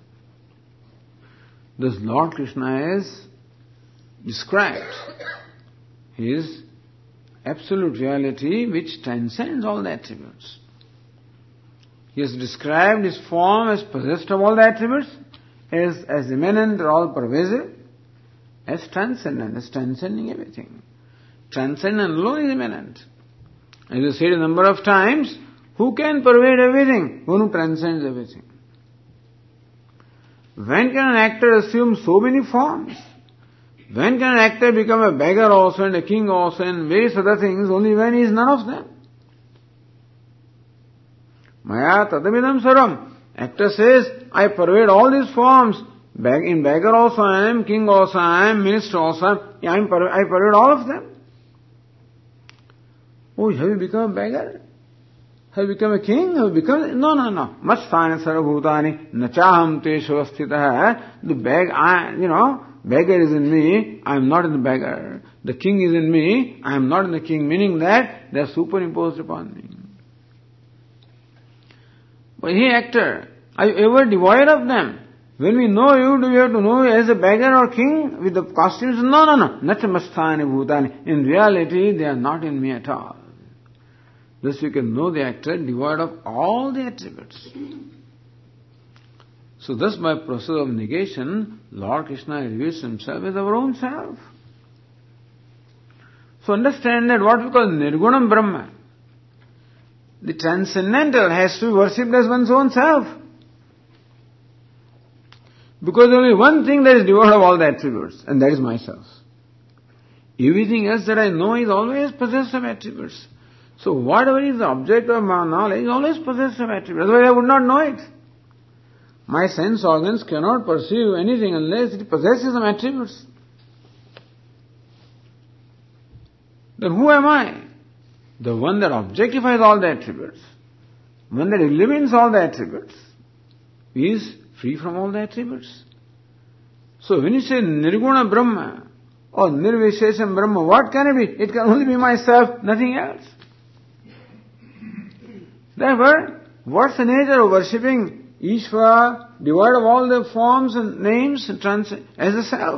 Thus Lord Krishna has described his absolute reality which transcends all the attributes. He has described his form as possessed of all the attributes, as, as immanent or all pervasive, as transcendent, as transcending everything. Transcendent alone is immanent. As I said a number of times, who can pervade everything? One who transcends everything. When can an actor assume so many forms? When can an actor become a beggar also and a king also and various other things? Only when he is none of them. Maya tadamidam saram. Actor says, I pervade all these forms. In beggar also I am, king also I am, minister also I am. I pervade all of them. Oh, have you become a beggar? Have you become a king? Have you become... No, no, no. Masthani sarabhutani nachaham teshu asthitah. The beg, I, you know, beggar is in me, I am not in the beggar. The king is in me, I am not in the king, meaning that they are superimposed upon me. But hey actor, are you ever devoid of them? When we know you, do we have to know you as a beggar or king with the costumes? No, no, no. Nacha masthani bhutani. In reality, they are not in me at all. Thus you can know the actor devoid of all the attributes. So thus by process of negation, Lord Krishna reveals himself as our own self. So understand that what we call Nirgunam Brahma, the transcendental has to be worshipped as one's own self. Because there is only one thing that is devoid of all the attributes, and that is myself. Everything else that I know is always possessed of attributes. So whatever is the object of my knowledge is always possessed of attributes. Otherwise I would not know it. My sense organs cannot perceive anything unless it possesses some attributes. Then who am I? The one that objectifies all the attributes, one that eliminates all the attributes, is free from all the attributes. So when you say Nirguna Brahma or Nirvishesham Brahma, what can it be? It can only be myself, nothing else. Therefore, what's the nature of worshipping Ishvara, devoid of all the forms and names and trans- as a self?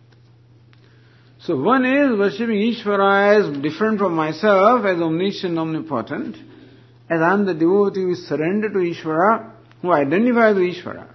So one is worshipping Ishvara as different from myself, as omniscient, omnipotent, as I am the devotee who is surrendered to Ishvara, who identifies with Ishvara.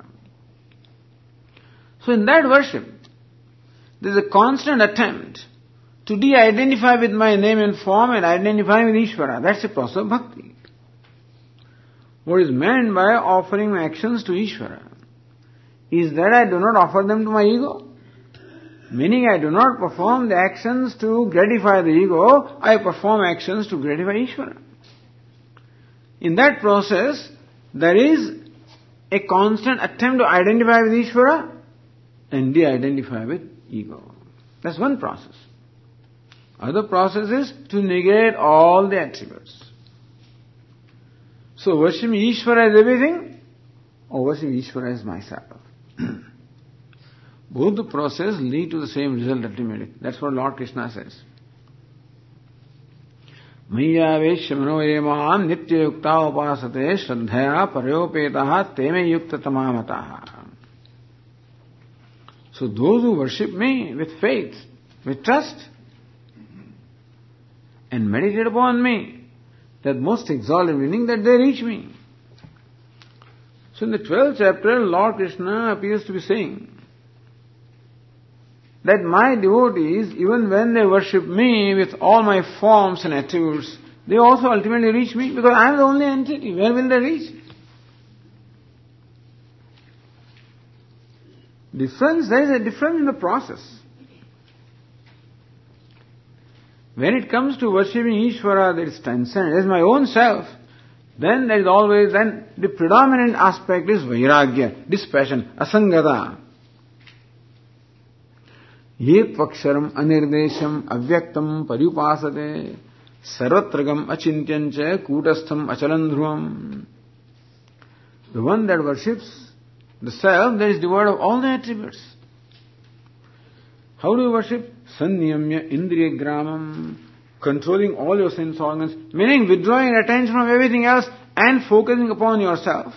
So in that worship, there is a constant attempt to de-identify with my name and form and identify with Ishvara. That's the process of bhakti. What is meant by offering my actions to Ishvara is that I do not offer them to my ego. Meaning I do not perform the actions to gratify the ego, I perform actions to gratify Ishvara. In that process, there is a constant attempt to identify with Ishvara and de-identify with ego. That's one process. Other process is to negate all the attributes. So worship Ishvara as everything, or worship Ishvara as myself. Both the process lead to the same result ultimately. That's what Lord Krishna says. Maya veshya manoyemam nitya yukta upasate shraddhaya paryopetaha teme yukta tamamataha. So those who worship me with faith, with trust, and meditate upon me, that most exalted meaning that they reach me. So in the twelfth chapter, Lord Krishna appears to be saying that my devotees, even when they worship me with all my forms and attributes, they also ultimately reach me because I am the only entity. Where will they reach? Difference, there is a difference in the process. When it comes to worshipping Ishvara that is transcendent, as my own self, then there is always, then the predominant aspect is vairagya, dispassion, asangata. Ye tvaksharam anirdesham avyaktam paryupasate sarvatragam achintyancha kutastham achalandhruvam. The one that worships the self that is devoid of all the attributes. How do you worship? Sanniyamya indriya gramam. Controlling all your sense organs, meaning withdrawing your attention from everything else and focusing upon yourself.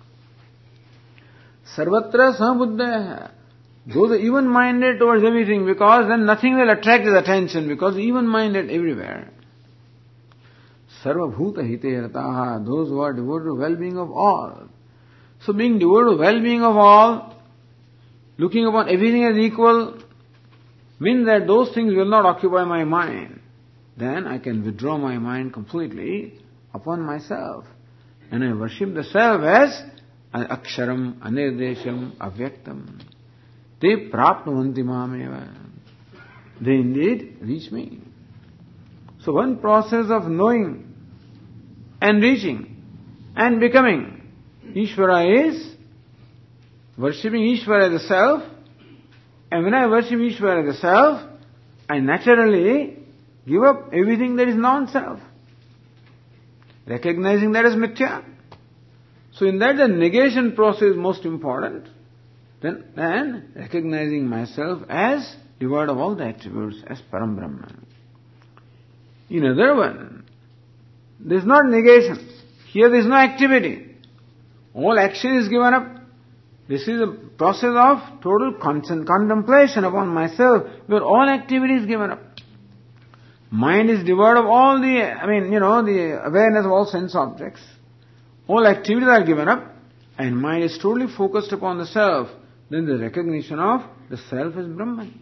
Sarvatra sabuddhaya. Those are even-minded towards everything, because then nothing will attract his attention, because even-minded everywhere. Sarva bhuta hite rataha. Those who are devoted to well-being of all. So being devoted to well-being of all, looking upon everything as equal, means that those things will not occupy my mind. Then I can withdraw my mind completely upon myself. And I worship the self as aksharam, anirdesham, avyaktam. Te prapnuvanti mameva. They indeed reach me. So one process of knowing and reaching and becoming Ishvara is worshipping Ishvara as the self. And when I worship Ishvara as the self, I naturally give up everything that is non-self, recognizing that as mithya. So in that the negation process is most important, then, then recognizing myself as devoid of all the attributes, as Param Brahman. In other one, there is not negation. Here there is no activity. All action is given up. This is a process of total contemplation upon myself, where all activity is given up. Mind is devoid of all the, I mean, you know, the awareness of all sense objects. All activities are given up, and mind is totally focused upon the self. Then the recognition of the self as Brahman.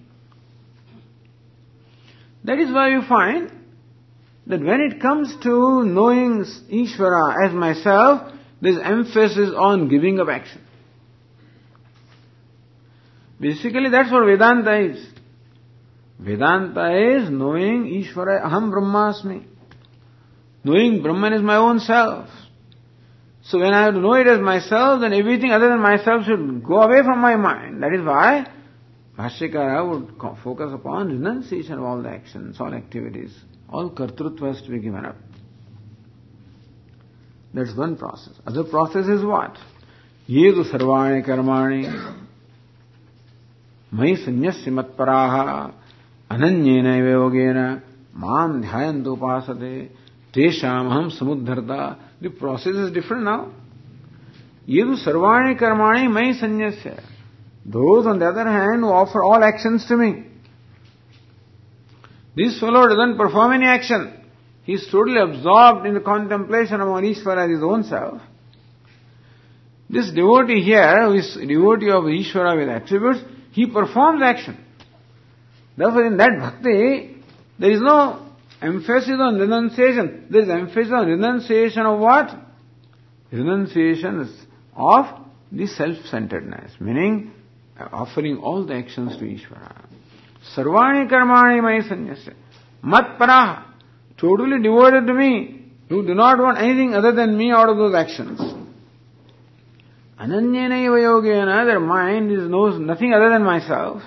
That is why you find that when it comes to knowing Ishvara as myself, there is emphasis on giving up action. Basically, that's what Vedanta is. Vedanta is knowing Ishvara, Aham Brahmasmi. Knowing Brahman is my own self. So when I have to know it as myself, then everything other than myself should go away from my mind. That is why Bhashyakara would focus upon renunciation of all the actions, all activities. All kartrutva has to be given up. That's one process. Other process is what? Yedu sarvani karmani mai sanyasya matparaha ananyena yogena mam dhyayantu upasate teshamaham samudharta. The process is different now. Yedu sarvani karmani mai sanyasya. Those on the other hand who offer all actions to me. This fellow doesn't perform any action. He is totally absorbed in the contemplation upon Ishvara as his own self. This devotee here, who is devotee of Ishvara with attributes, he performs action. Therefore in that bhakti, there is no emphasis on renunciation. There is emphasis on renunciation of what? Renunciation of the self-centeredness, meaning offering all the actions to Ishvara. Sarvani karmani mai sanyasya. Mat paraha. Totally devoted to me. You do not want anything other than me out of those actions. Ananyena eva yogena. Their mind is, knows nothing other than myself.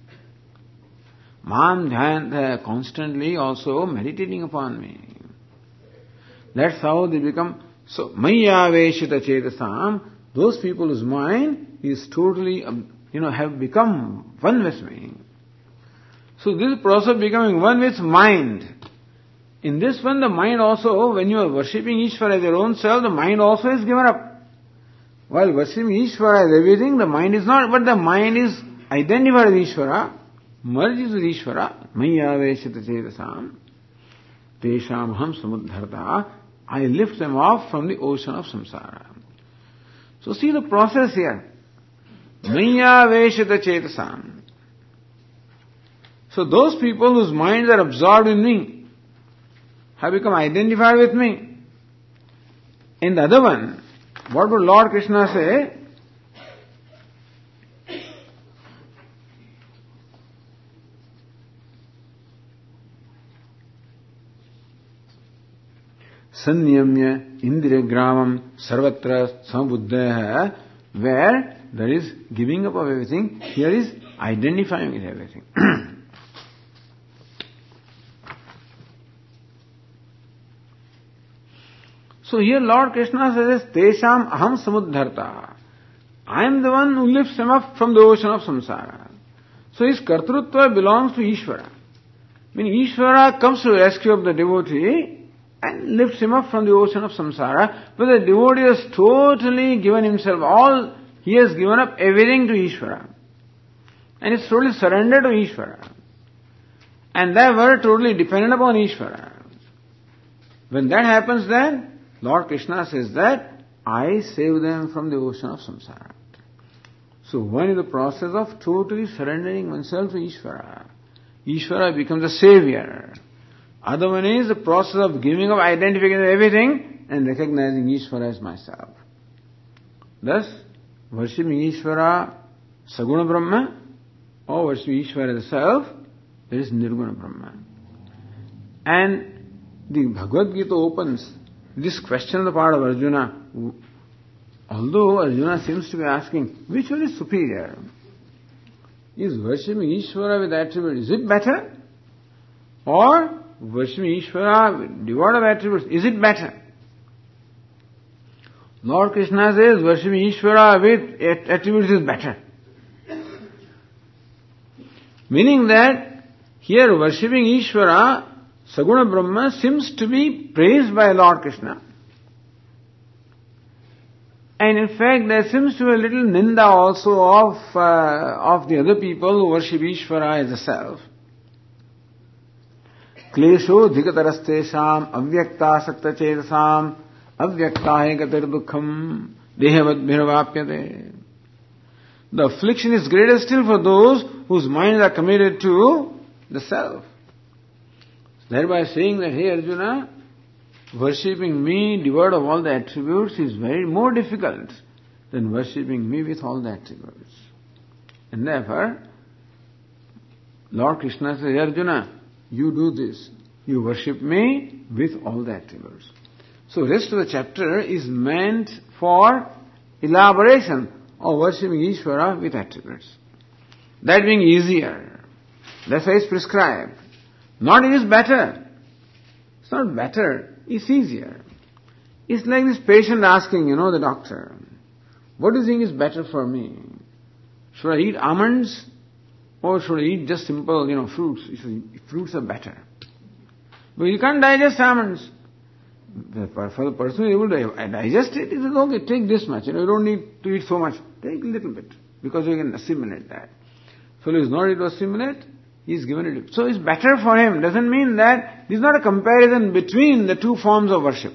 Mam dhyayanta. Constantly also meditating upon me. That's how they become. So, maya veshita chetasam. Those people whose mind is totally, you know, have become one with me. So this process of becoming one with mind. In this one, the mind also, when you are worshipping Ishvara as your own self, the mind also is given up. While worshipping Ishvara as everything, the mind is not, but the mind is identified with Ishvara, merges with Ishvara, maya veshita chetasam, tesham ham samudharta. I lift them off from the ocean of samsara. So see the process here. Maya veshita chetasam. So those people whose minds are absorbed in me have become identified with me. In the other one, what would Lord Krishna say? Sanyamya indriya gramam sarvatra sambuddhaya, where there is giving up of everything, here is identifying with everything. So here Lord Krishna says, Tesham aham samudharta. I am the one who lifts them up from the ocean of samsara. So his kartrutva belongs to Ishvara. I mean, Ishvara comes to the rescue of the devotee and lifts him up from the ocean of samsara, but the devotee has totally given himself, all, he has given up everything to Ishvara. And is totally surrendered to Ishvara. And therefore totally dependent upon Ishvara. When that happens then, Lord Krishna says that, I save them from the ocean of samsara. So one is the process of totally surrendering oneself to Ishvara. Ishvara becomes a savior. Other one is the process of giving up, identifying everything and recognizing Ishvara as myself. Thus, worshipping Ishvara, Saguna Brahma, or worshipping Ishvara as the self, that is Nirguna Brahma. And the Bhagavad Gita opens this question on the part of Arjuna. Although Arjuna seems to be asking, which one is superior? Is worshipping Ishvara with attributes, is it better? Or worshipping Ishvara devoid of attributes, is it better? Lord Krishna says worshipping Ishvara with attributes is better. Meaning that here worshipping Ishvara, Saguna Brahma, seems to be praised by Lord Krishna. And in fact, there seems to be a little ninda also of uh, of the other people who worship Ishvara as a self. Klesho dhikatarastesham avyakta sakta chedasam avyakta hekatir dukkham dehavat bhiravapyate. The affliction is greater still for those whose minds are committed to the self. Thereby saying that, hey Arjuna, worshipping me devoid of all the attributes is very more difficult than worshipping me with all the attributes. And therefore, Lord Krishna says, Arjuna, you do this. You worship me with all the attributes. So rest of the chapter is meant for elaboration of worshipping Ishvara with attributes. That being easier. That's why it's prescribed. Not it is better. It's not better. It's easier. It's like this patient asking, you know, the doctor, what do you think is better for me? Should I eat almonds or should I eat just simple, you know, fruits? He says, fruits are better. But you can't digest almonds. For the person who is able to digest it, he says, okay, take this much. You know, you don't need to eat so much. Take a little bit because you can assimilate that. So he is not able to assimilate. He is given it. So it's better for him. Doesn't mean that this is not a comparison between the two forms of worship.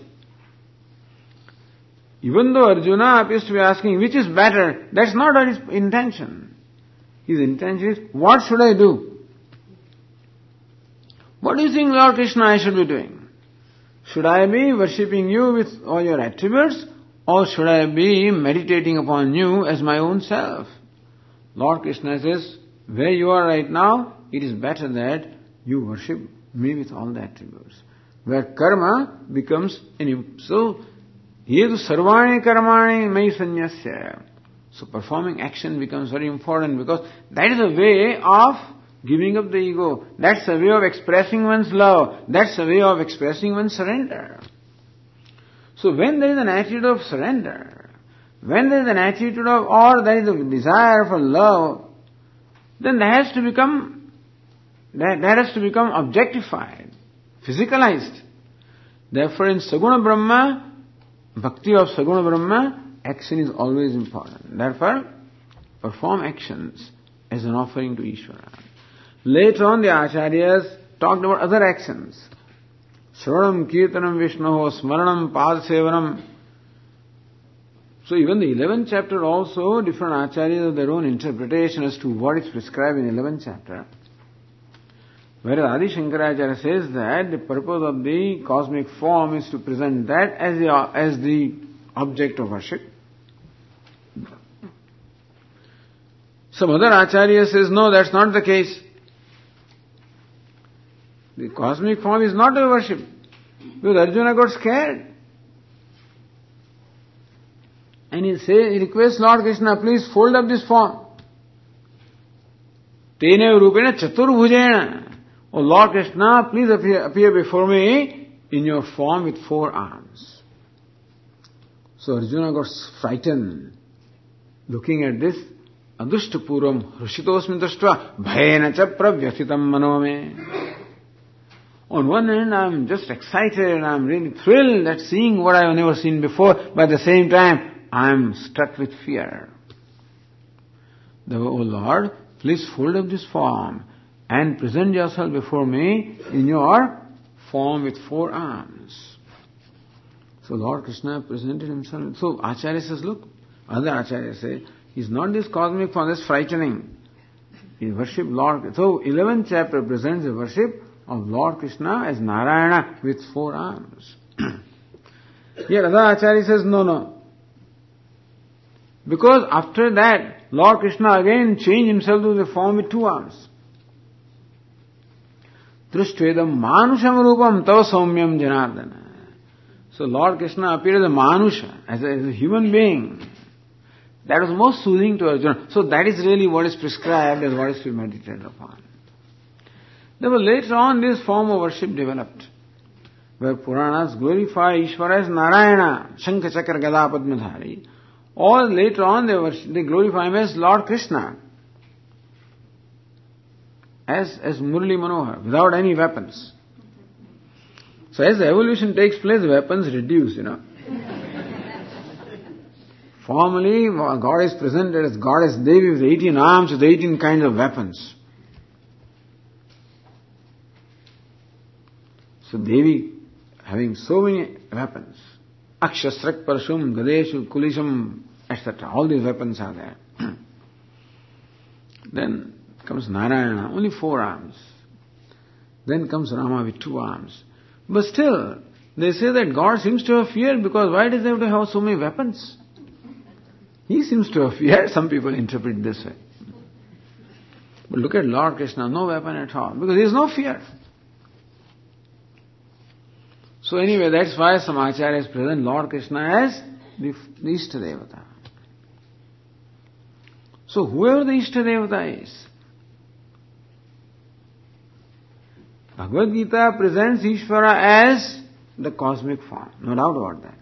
Even though Arjuna appears to be asking which is better, that's not his intention. His intention is, what should I do? What do you think, Lord Krishna, I should be doing? Should I be worshipping you with all your attributes, or should I be meditating upon you as my own self? Lord Krishna says, where you are right now, it is better that you worship me with all the attributes. Where karma becomes an... So, yedu sarvani karmani mai sanyasya. So performing action becomes very important because that is a way of giving up the ego. That's a way of expressing one's love. That's a way of expressing one's surrender. So when there is an attitude of surrender, when there is an attitude of, or there is a desire for love, then that has to become, that, that has to become objectified, physicalized. Therefore in Saguna Brahma, bhakti of Saguna Brahma, action is always important. Therefore, perform actions as an offering to Ishvara. Later on the Acharyas talked about other actions. Shravanam, Kirtanam, Vishnoho, Smaranam, Padsevanam. So even the eleventh chapter also, different Acharyas have their own interpretation as to what is prescribed in the eleventh chapter. Whereas Adi Shankaracharya says that the purpose of the cosmic form is to present that as the, as the object of worship. Some other Acharya says, no, that's not the case. The cosmic form is not a worship. Because Arjuna got scared. And he says, he requests Lord Krishna, please fold up this form. Tene rupena chaturbhujena. Oh Lord Krishna, please appear, appear before me in your form with four arms. So Arjuna got frightened looking at this Adushtapuram Hrushitosmi Dashtva Bhayena cha Pravyathitam Manome. On one hand, I'm just excited and I'm really thrilled at seeing what I've never seen before, but at the same time, I'm struck with fear. The, oh Lord, please fold up this form and present yourself before me in your form with four arms. So Lord Krishna presented himself. So Acharya says, look, other Acharyas say, he's not this cosmic form, that's frightening. He worship Lord. So eleventh chapter presents the worship of Lord Krishna as Narayana with four arms. Here other Acharya says, no, no. Because after that, Lord Krishna again changed himself to the form with two arms. Drushtvedam manusham rupam tava saumyam janardana. So Lord Krishna appeared as a manusha, as a, as a human being. That was most soothing to Arjuna. So that is really what is prescribed as what is to be meditated upon. Therefore later on this form of worship developed, where Puranas glorify Ishvara as Narayana, Shankha Chakra Gada Padmadhari, or later on they, worship, they glorify him as Lord Krishna, as, as Murli Manohar, without any weapons. So as the evolution takes place, the weapons reduce, you know. Formally, God is presented as Goddess Devi with eighteen arms, with eighteen kinds of weapons. So Devi having so many weapons, Akshastrak Parshum, Gadeshu, Kulisham, et cetera. All these weapons are there. Then comes Narayana, only four arms. Then comes Rama with two arms. But still, they say that God seems to have feared because why does he have to have so many weapons? He seems to have feared. Some people interpret this way. But look at Lord Krishna, no weapon at all, because there is no fear. So anyway, that's why some acharyas present Lord Krishna as the, the Ishtadevata. So whoever the Ishtadevata is, Bhagavad Gita presents Ishvara as the cosmic form, no doubt about that.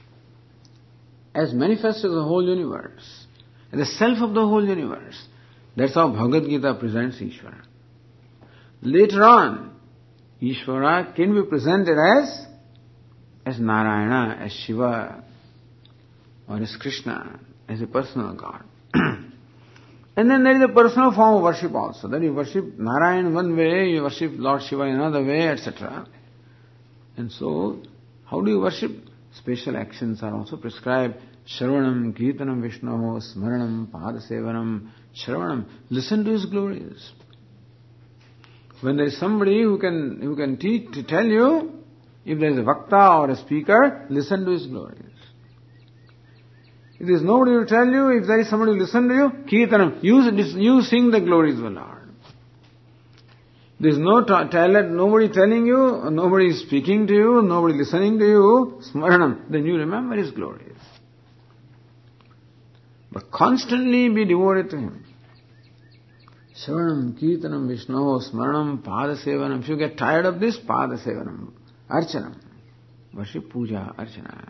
As manifest as the whole universe, as the self of the whole universe. That's how Bhagavad Gita presents Ishvara. Later on, Ishvara can be presented as as Narayana, as Shiva, or as Krishna, as a personal God. And then there is a personal form of worship also. That you worship Narayana one way, you worship Lord Shiva in another way, et cetera. And so, how do you worship? Special actions are also prescribed. Shravanam, Kirtanam, Vishnoho, Smaranam, Padasevanam, Shravanam. Listen to his glories. When there is somebody who can who can teach to tell you, if there is a Vakta or a speaker, listen to his glories. If there is nobody to tell you, if there is somebody to listen to you, Kirtanam, you, you sing the glories of the Lord. There is no talent, nobody telling you, nobody speaking to you, nobody listening to you, Smaranam, then you remember his glories. But constantly be devoted to him. Shravanam, Kirtanam, Vishnu, Smaranam, Padasevanam. If you get tired of this, Padasevanam, Archanam. Worship, Puja, Archana.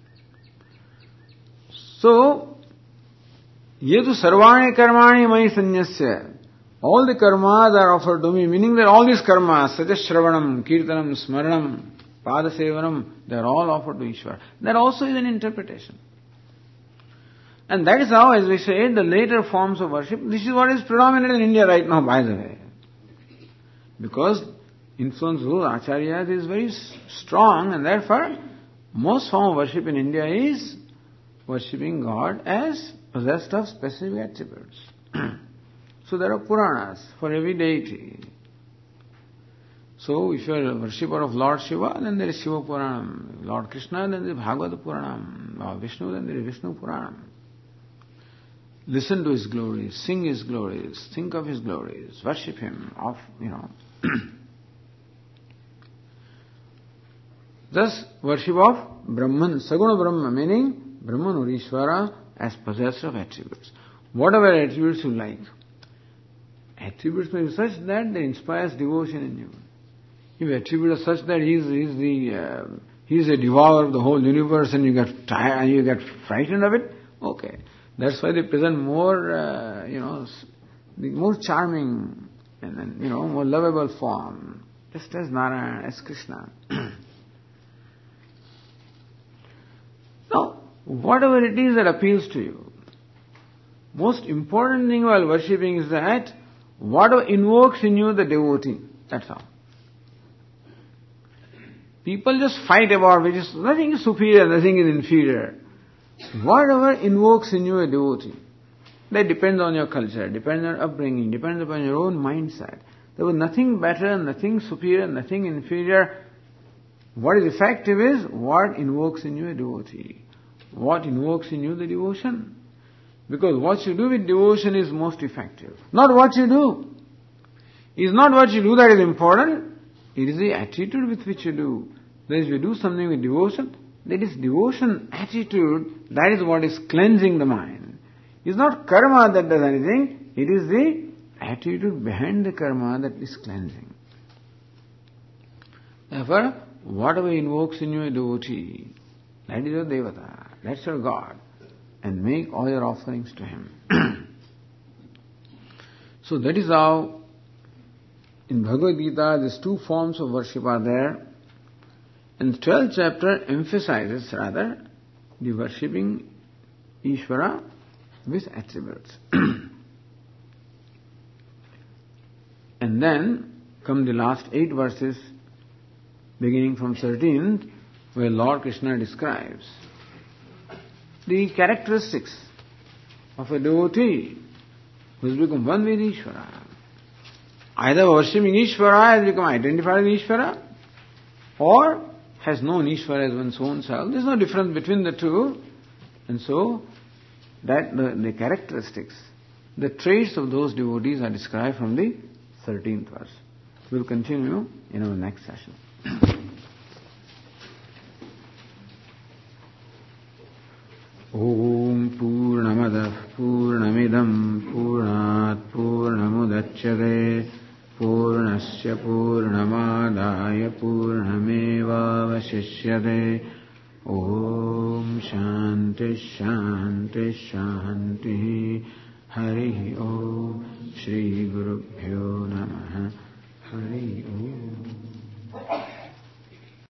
So, Yetu Sarvani Karmani Mai Sanyasya. All the karmas are offered to me, meaning that all these karmas, such as Shravanam, Kirtanam, Smaranam, Padasevanam, they are all offered to Ishvara. That also is an interpretation. And that is how, as we said, the later forms of worship, this is what is predominant in India right now, by the way. Because influence of Acharyas is very strong, and therefore, most form of worship in India is worshipping God as possessed of specific attributes. So there are Puranas for every deity. So if you are a worshipper of Lord Shiva, then there is Shiva Puranam. Lord Krishna, then there is Bhagavata Puranam. Lord Vishnu, then there is Vishnu Puranam. Listen to his glories, sing his glories, think of his glories, worship him, of, you know. Thus, worship of Brahman, Saguna Brahma, meaning Brahman or Ishvara as possessor of attributes. Whatever attributes you like. Attributes may be such that they inspires devotion in you. If attributes are such that he is, he is the uh, he is a devourer of the whole universe and you get tired and you get frightened of it, okay. That's why they present more, uh, you know, the more charming and then, you know, more lovable form. Just as Narayana, as Krishna. Now, whatever it is that appeals to you, most important thing while worshipping is that whatever invokes in you the devotee, that's all. People just fight about which is nothing is superior, nothing is inferior. Whatever invokes in you a devotee, that depends on your culture, depends on upbringing, depends upon your own mindset. There was nothing better, nothing superior, nothing inferior. What is effective is what invokes in you a devotee. What invokes in you the devotion. Because what you do with devotion is most effective. Not what you do. It is not what you do that is important. It is the attitude with which you do. That is, you do something with devotion, that is devotion, attitude, that is what is cleansing the mind. It is not karma that does anything, it is the attitude behind the karma that is cleansing. Therefore, whatever invokes in you a devotee, that is your devata, that's your God, and make all your offerings to him. So that is how in Bhagavad Gita these two forms of worship are there. And the twelfth chapter emphasizes rather the worshipping Ishvara with attributes. And then come the last eight verses beginning from thirteenth, where Lord Krishna describes the characteristics of a devotee who has become one with Ishvara. Either worshipping Ishvara has become identified with Ishvara, or has known Ishvara as one's own self. There is no difference between the two. And so, that the, the characteristics, the traits of those devotees are described from the thirteenth verse. We'll continue in our next session. Om Purnamadah Purnamidam Purnat Purnamudachyate Purnasya Purnamadaya Purnameva Vasishyate. Om Shanti Shanti Shanti. Hari Om. Shri Gurubhyo Namaha. Hari Om.